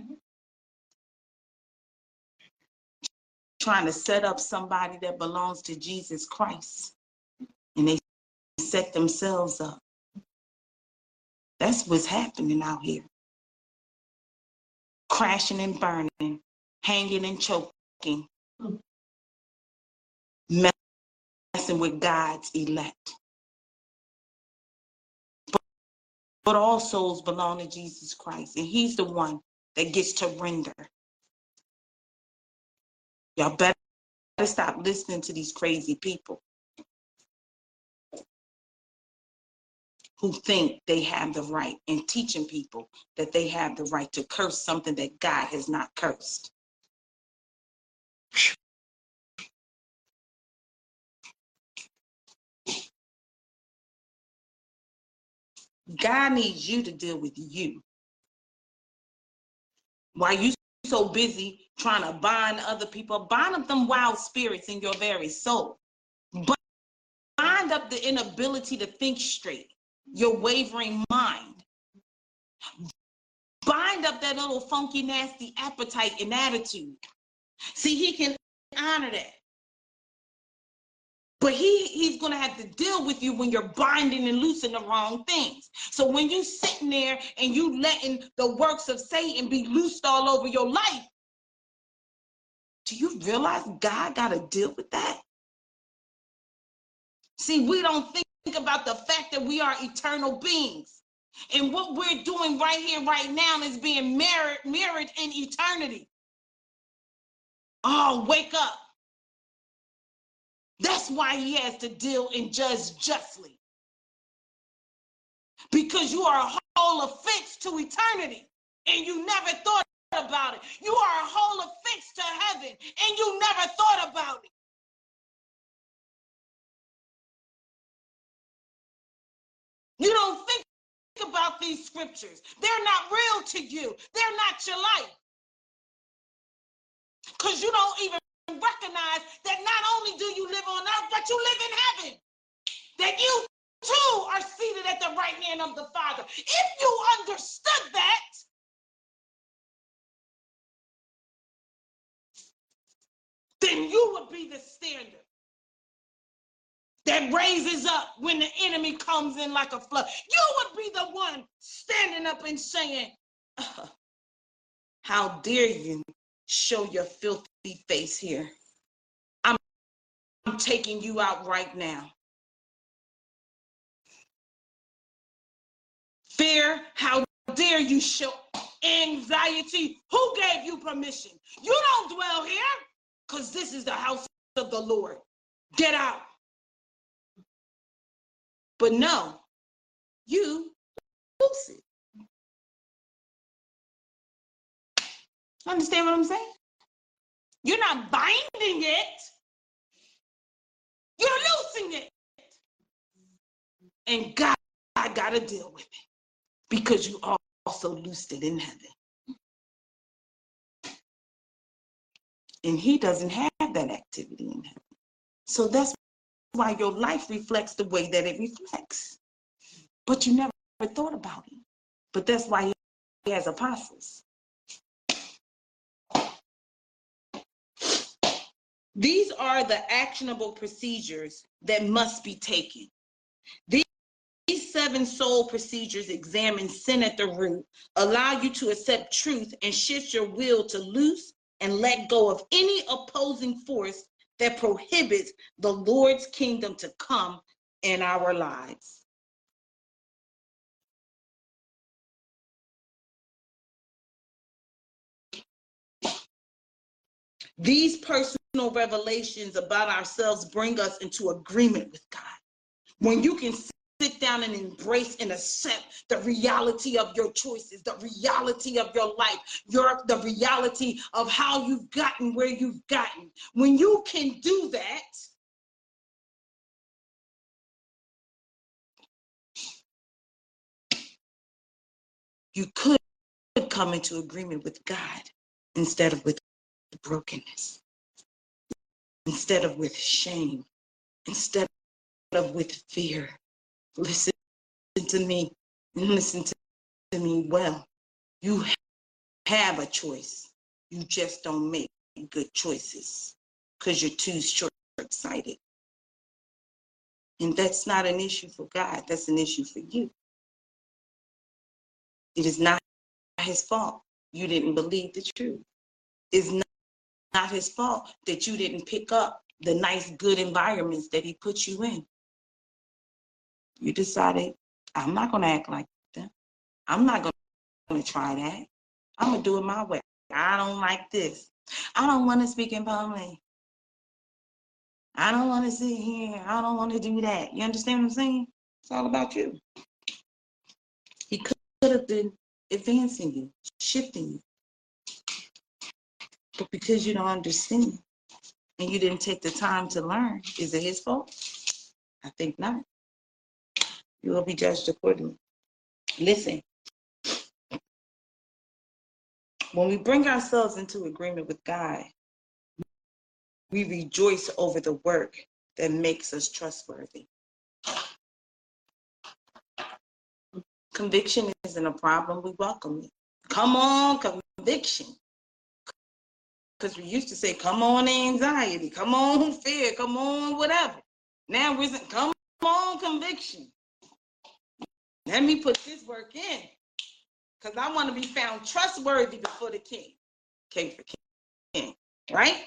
[SPEAKER 1] Trying to set up somebody that belongs to Jesus Christ, and they set themselves up. That's what's happening out here. Crashing and burning, hanging and choking, messing with God's elect. But, but all souls belong to Jesus Christ, and he's the one that gets to render. Y'all better stop listening to these crazy people who think they have the right, and teaching people that they have the right to curse something that God has not cursed. God needs you to deal with you. Why you so busy trying to bind other people? Bind up them wild spirits in your very soul. Bind up the inability to think straight, your wavering mind. Bind up that little funky, nasty appetite and attitude. See, he can honor that. But he, he's going to have to deal with you when you're binding and loosing the wrong things. So when you sitting there and you letting the works of Satan be loosed all over your life, do you realize God got to deal with that? See, we don't think about the fact that we are eternal beings. And what we're doing right here, right now, is being mirrored, mirrored in eternity. Oh, wake up. That's why he has to deal and judge justly. because you are a whole offense to eternity and you never thought about it. You are a whole offense to heaven and you never thought about it. You don't think about these scriptures. They're not real to you. They're not your life. Because you don't even recognize that not only do you live on earth, but you live in heaven. That you too are seated at the right hand of the Father. If you understood that, then you would be the standard that raises up when the enemy comes in like a flood. You would be the one standing up and saying, uh, how dare you show your filthy face here? I'm, I'm taking you out right now. Fear, how dare you show anxiety? Who gave you permission? You don't dwell here because this is the house of the Lord. Get out. But no, you loose it. Understand what I'm saying? You're not binding it. You're loosing it. And God, I got to deal with it because you also loosed it in heaven. And he doesn't have that activity in heaven. So that's why your life reflects the way that it reflects. But you never thought about it. But that's why he has apostles. These are the actionable procedures that must be taken. These These seven soul procedures examine sin at the root, allow you to accept truth, and shift your will to loose and let go of any opposing force that prohibits the Lord's kingdom to come in our lives. These personal revelations about ourselves bring us into agreement with God. When you can sit down and embrace and accept the reality of your choices, the reality of your life, your the reality of how you've gotten where you've gotten. When you can do that, you could come into agreement with God instead of with brokenness, instead of with shame, instead of with fear. Listen to me and listen to me well. You have a choice. You just don't make good choices because you're too short-sighted. And that's not an issue for God. That's an issue for you. It is not his fault you didn't believe the truth. It's not, not his fault that you didn't pick up the nice, good environments that he put you in. You decided, I'm not going to act like that. I'm not going to try that. I'm going to do it my way. I don't like this. I don't want to speak in public. I don't want to sit here. I don't want to do that. You understand what I'm saying? It's all about you. He could have been advancing you, shifting you. But because you don't understand and you didn't take the time to learn, is it his fault? I think not. You will be judged accordingly. Listen, when we bring ourselves into agreement with God, we rejoice over the work that makes us trustworthy. Conviction isn't a problem. We welcome it. Come on, conviction. Because we used to say, come on, anxiety. Come on, fear. Come on, whatever. Now we're saying, come on, conviction. Let me put this work in. Because I want to be found trustworthy before the king. King for king. Right?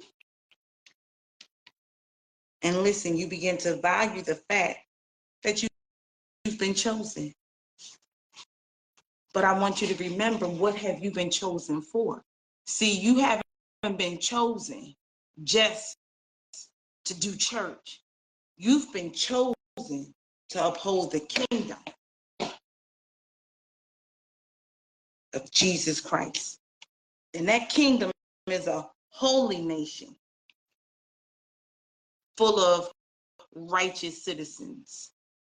[SPEAKER 1] And listen, you begin to value the fact that you, you've been chosen. But I want you to remember, what have you been chosen for? See, you haven't been chosen just to do church. You've been chosen to uphold the kingdom. of Jesus Christ. And that kingdom is a holy nation full of righteous citizens.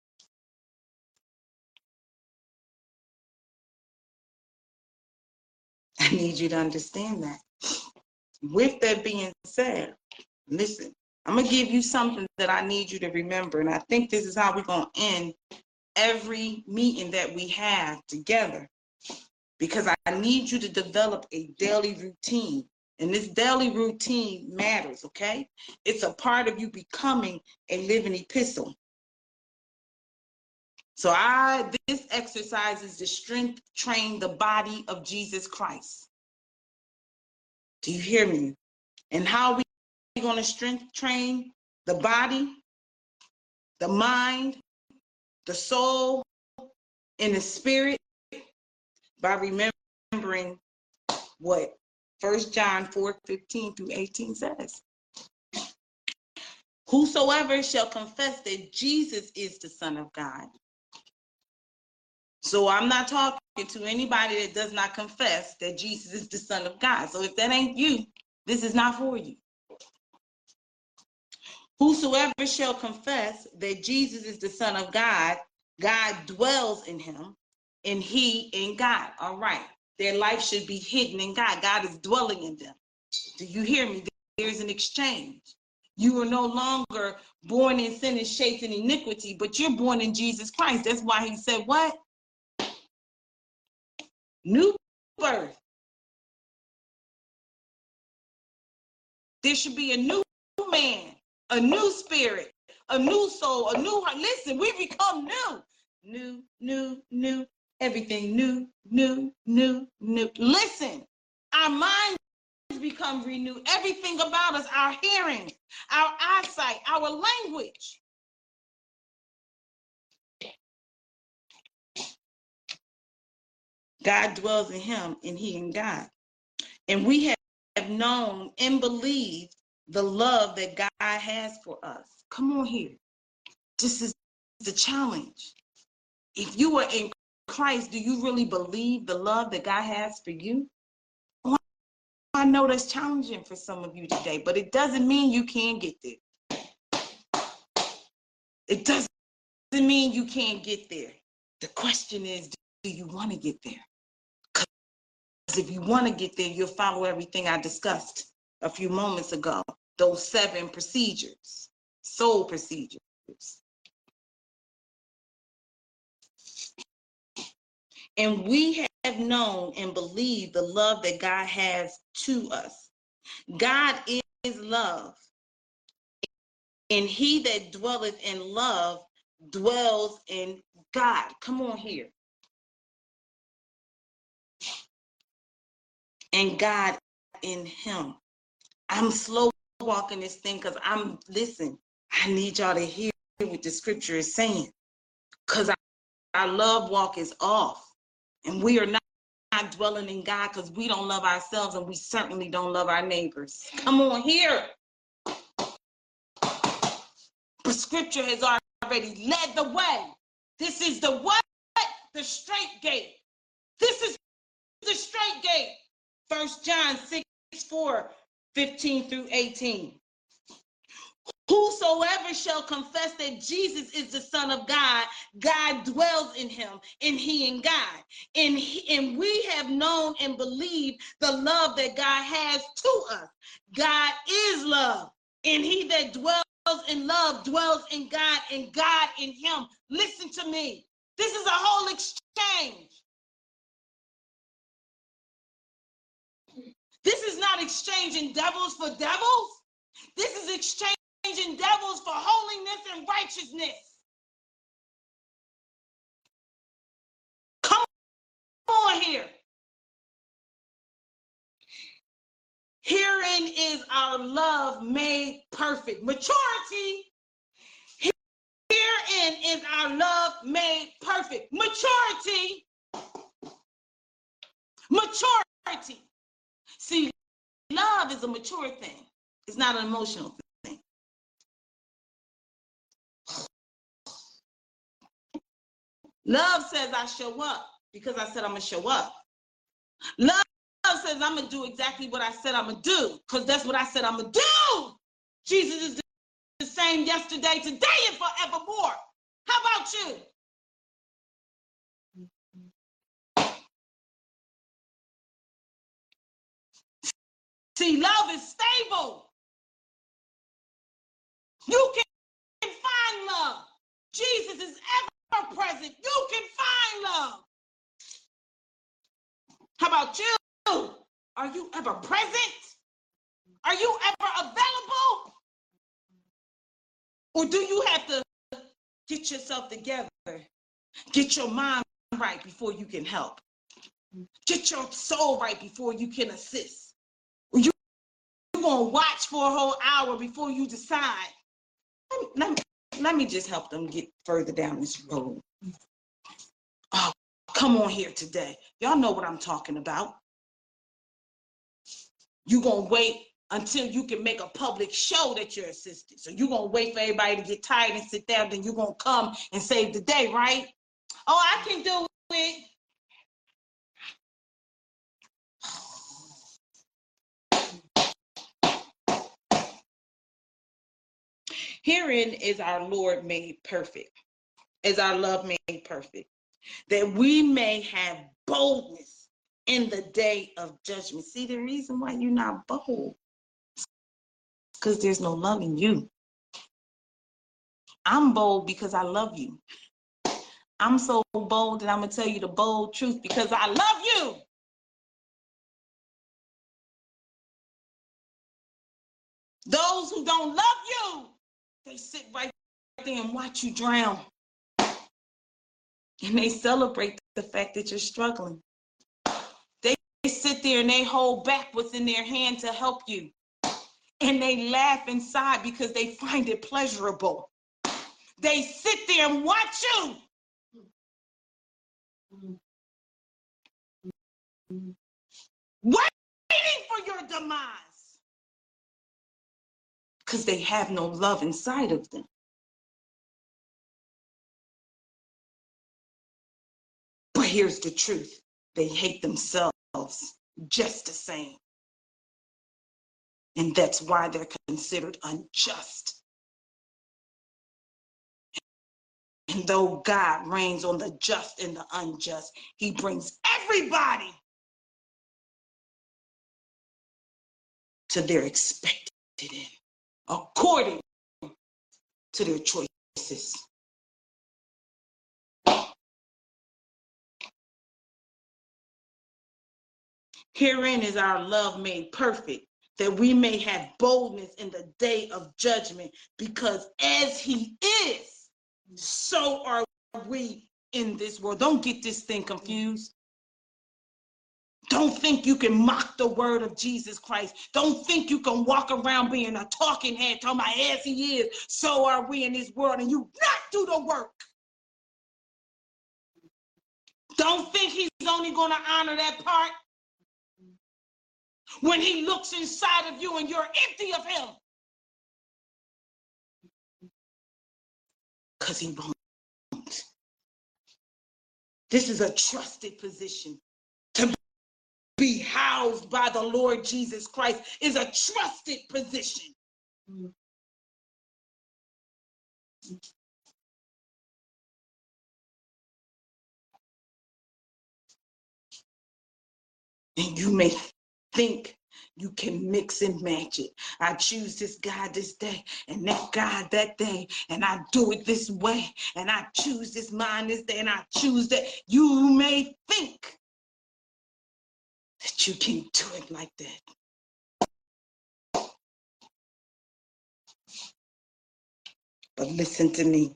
[SPEAKER 1] I need you to understand that. With that being said, listen, I'm going to give you something that I need you to remember. And I think this is how we're going to end every meeting that we have together. Because I need you to develop a daily routine. And this daily routine matters, okay? It's a part of you becoming a living epistle. So I, this exercise is to strength train the body of Jesus Christ. Do you hear me? And how are we going to strength train the body, the mind, the soul, and the spirit? By remembering what First John four fifteen through eighteen says. Whosoever shall confess that Jesus is the Son of God. So I'm not talking to anybody that does not confess that Jesus is the Son of God. So if that ain't you, this is not for you. Whosoever shall confess that Jesus is the Son of God, God dwells in him, and he in God. All right. Their life should be hidden in God. God is dwelling in them. Do you hear me? There's an exchange. You are no longer born in sin and shaped in iniquity, but you're born in Jesus Christ. That's why he said what? New birth. There should be a new man, a new spirit, a new soul, a new heart. Listen, we become new. New, new, new, everything new, new, new, new. Listen, our minds become renewed. Everything about us, our hearing, our eyesight, our language. God dwells in him and he in God. And we have known and believed the love that God has for us. Come on here. This is the challenge. If you are in Christ, do you really believe the love that God has for you? Well, I know that's challenging for some of you today, but it doesn't mean you can't get there. It doesn't mean you can't get there. The question is, do you want to get there? Because if you want to get there, you'll follow everything I discussed a few moments ago. Those seven procedures, soul procedures. And we have known and believed the love that God has to us. God is love. And he that dwelleth in love dwells in God. Come on here. And God in him. I'm slow walking this thing because I'm, listen, I need y'all to hear what the scripture is saying. Because our love walk is off. And we are not, not dwelling in God because we don't love ourselves and we certainly don't love our neighbors. Come on here. The scripture has already led the way. This is the what? The straight gate. This is the straight gate. First John six, four, fifteen through eighteen. Whosoever shall confess that Jesus is the Son of God, God dwells in him, and he in God. And, he, and we have known and believed the love that God has to us. God is love, and he that dwells in love dwells in God, and God in him. Listen to me. This is a whole exchange. This is not exchanging devils for devils. This is exchanging devils for holiness and righteousness. Come on here. Herein is our love made perfect. Maturity. Herein is our love made perfect. Maturity. Maturity. See, love is a mature thing. It's not an emotional thing. Love says I show up because I said I'm going to show up. Love says, I'm going to do exactly what I said I'm going to do, because that's what I said I'm going to do. Jesus is the same yesterday, today, and forevermore. How about you? See, love is stable. You can find love. Jesus is ever present. You can find love. How about you? Are you ever present? Are you ever available? Or do you have to get yourself together? Get your mind right before you can help. Get your soul right before you can assist. Or you, you're going to watch for a whole hour before you decide. Let me, let, me, let me just help them get further down this road. Oh, come on here today. Y'all know what I'm talking about. You're going to wait until you can make a public show that you're assisted. So you're going to wait for everybody to get tired and sit down, then you're going to come and save the day, right? Oh, I can do it. Herein is our Lord made perfect, is our love made perfect, that we may have boldness in the day of judgment. See, the reason why you're not bold is because there's no love in you. I'm bold because I love you. I'm so bold that I'm going to tell you the bold truth because I love you. Those who don't love you, they sit right there and watch you drown. And they celebrate the fact that you're struggling. They sit there and they hold back what's in their hand to help you. And they laugh inside because they find it pleasurable. They sit there and watch you. Waiting for your demise. Because they have no love inside of them. But here's the truth. They hate themselves just the same. And that's why they're considered unjust. And though God reigns on the just and the unjust, he brings everybody to their expected end, according to their choices. Herein is our love made perfect, that we may have boldness in the day of judgment, because as he is, so are we in this world. Don't get this thing confused. Don't think you can mock the word of Jesus Christ. Don't think you can walk around being a talking head, talking about as he is, so are we in this world, and you not do the work. Don't think he's only going to honor that part when he looks inside of you and you're empty of him. Because he won't. This is a trusted position. To be housed by the Lord Jesus Christ is a trusted position. And you may think you can mix and match it. I choose this God this day and that God that day, and I do it this way, and I choose this mind this day, and I choose that. You may think that you can do it like that. But listen to me.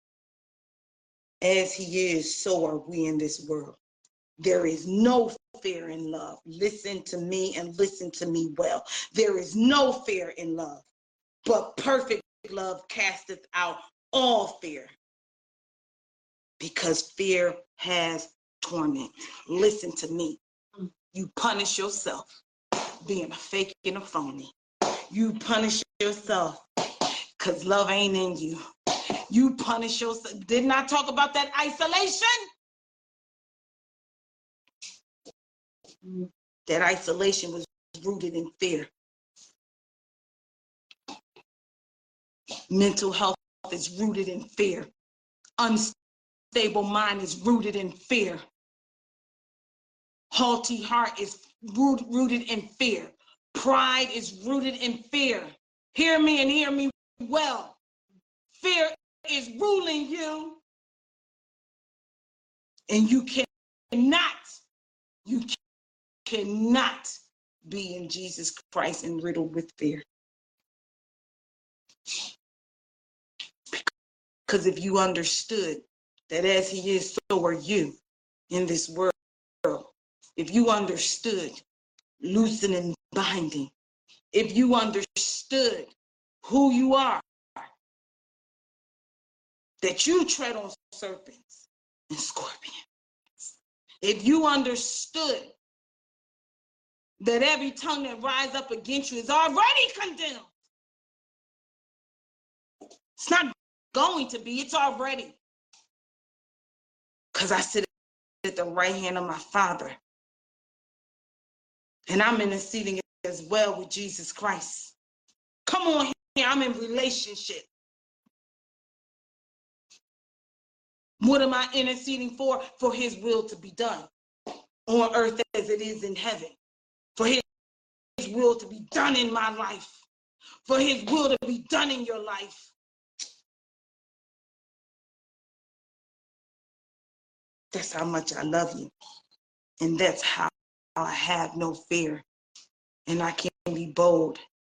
[SPEAKER 1] As he is, so are we in this world. There is no fear in love. Listen to me and listen to me well. There is no fear in love, but perfect love casteth out all fear, because fear has torment. Listen to me. You punish yourself being a fake and a phony. You punish yourself because love ain't in you. You punish yourself. Didn't I talk about that isolation? That isolation was rooted in fear. Mental health is rooted in fear. Unstable mind is rooted in fear. Haughty heart is root, rooted in fear. Pride is rooted in fear. Hear me and hear me well. Fear is ruling you. And you cannot, you cannot be in Jesus Christ and riddled with fear. Because if you understood that as he is, so are you in this world. If you understood loosening and binding, if you understood who you are, that you tread on serpents and scorpions, if you understood that every tongue that rises up against you is already condemned, it's not going to be, it's already. Because I sit at the right hand of my Father, and I'm interceding as well with Jesus Christ. Come on here, I'm in relationship. What am I interceding for? For his will to be done on earth as it is in heaven. For his will to be done in my life. For his will to be done in your life. That's how much I love you. And that's how I have no fear. And I can be bold.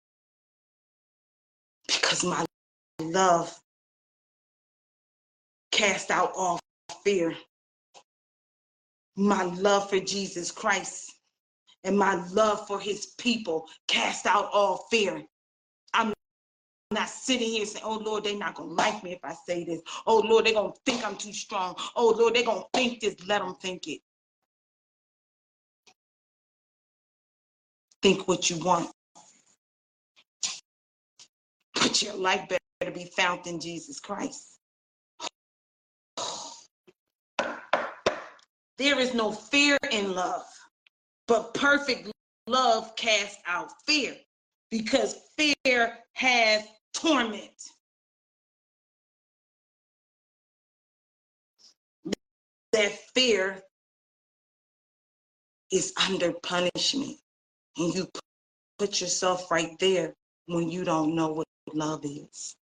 [SPEAKER 1] Because my love cast out all fear. My love for Jesus Christ and my love for his people cast out all fear. I'm not sitting here saying, oh Lord, they're not going to like me if I say this. Oh Lord, they're going to think I'm too strong. Oh Lord, they're going to think this. Let them think it. Think what you want. But your life better be found in Jesus Christ. There is no fear in love, but perfect love casts out fear, because fear has torment. That fear is under punishment, and you put yourself right there when you don't know what love is.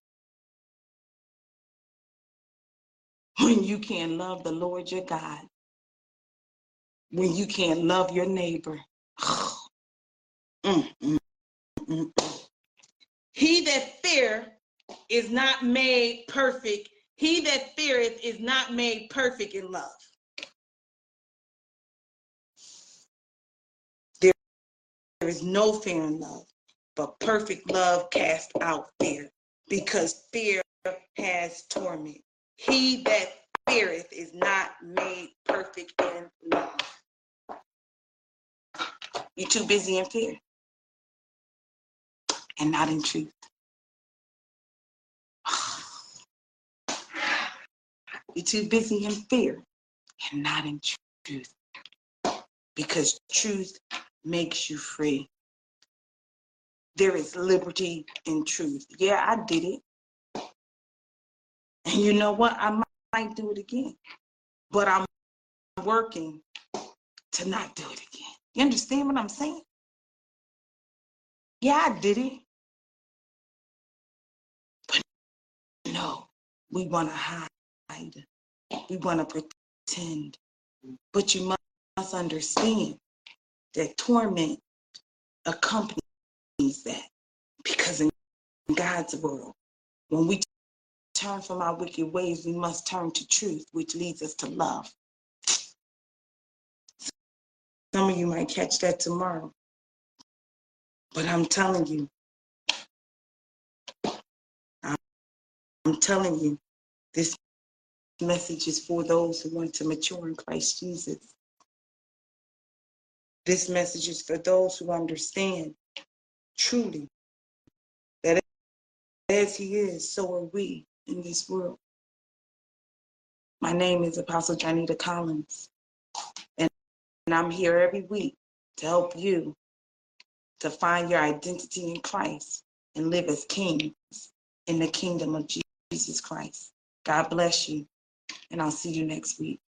[SPEAKER 1] When you can't love the Lord your God, when you can't love your neighbor. mm, mm, mm, mm. He that fear is not made perfect. He that feareth is not made perfect in love. There, there is no fear in love, but perfect love casts out fear, because fear has torment. He that feareth is not made perfect in love. You're too busy in fear and not in truth. You're too busy in fear and not in truth, because truth makes you free. There is liberty in truth. Yeah, I did it. And you know what? I might do it again. But I'm working to not do it again. You understand what I'm saying? Yeah, I did it. But no, we want to hide. We want to pretend. But you must understand that torment accompanies that. Because in God's world, when we turn from our wicked ways, we must turn to truth, which leads us to love. Some of you might catch that tomorrow. But I'm telling you, I'm, I'm telling you, this message is for those who want to mature in Christ Jesus. This message is for those who understand truly that as he is, so are we in this world. My name is Apostle Janita Collins, and I'm here every week to help you to find your identity in Christ and live as kings in the kingdom of Jesus Christ. God bless you, and I'll see you next week.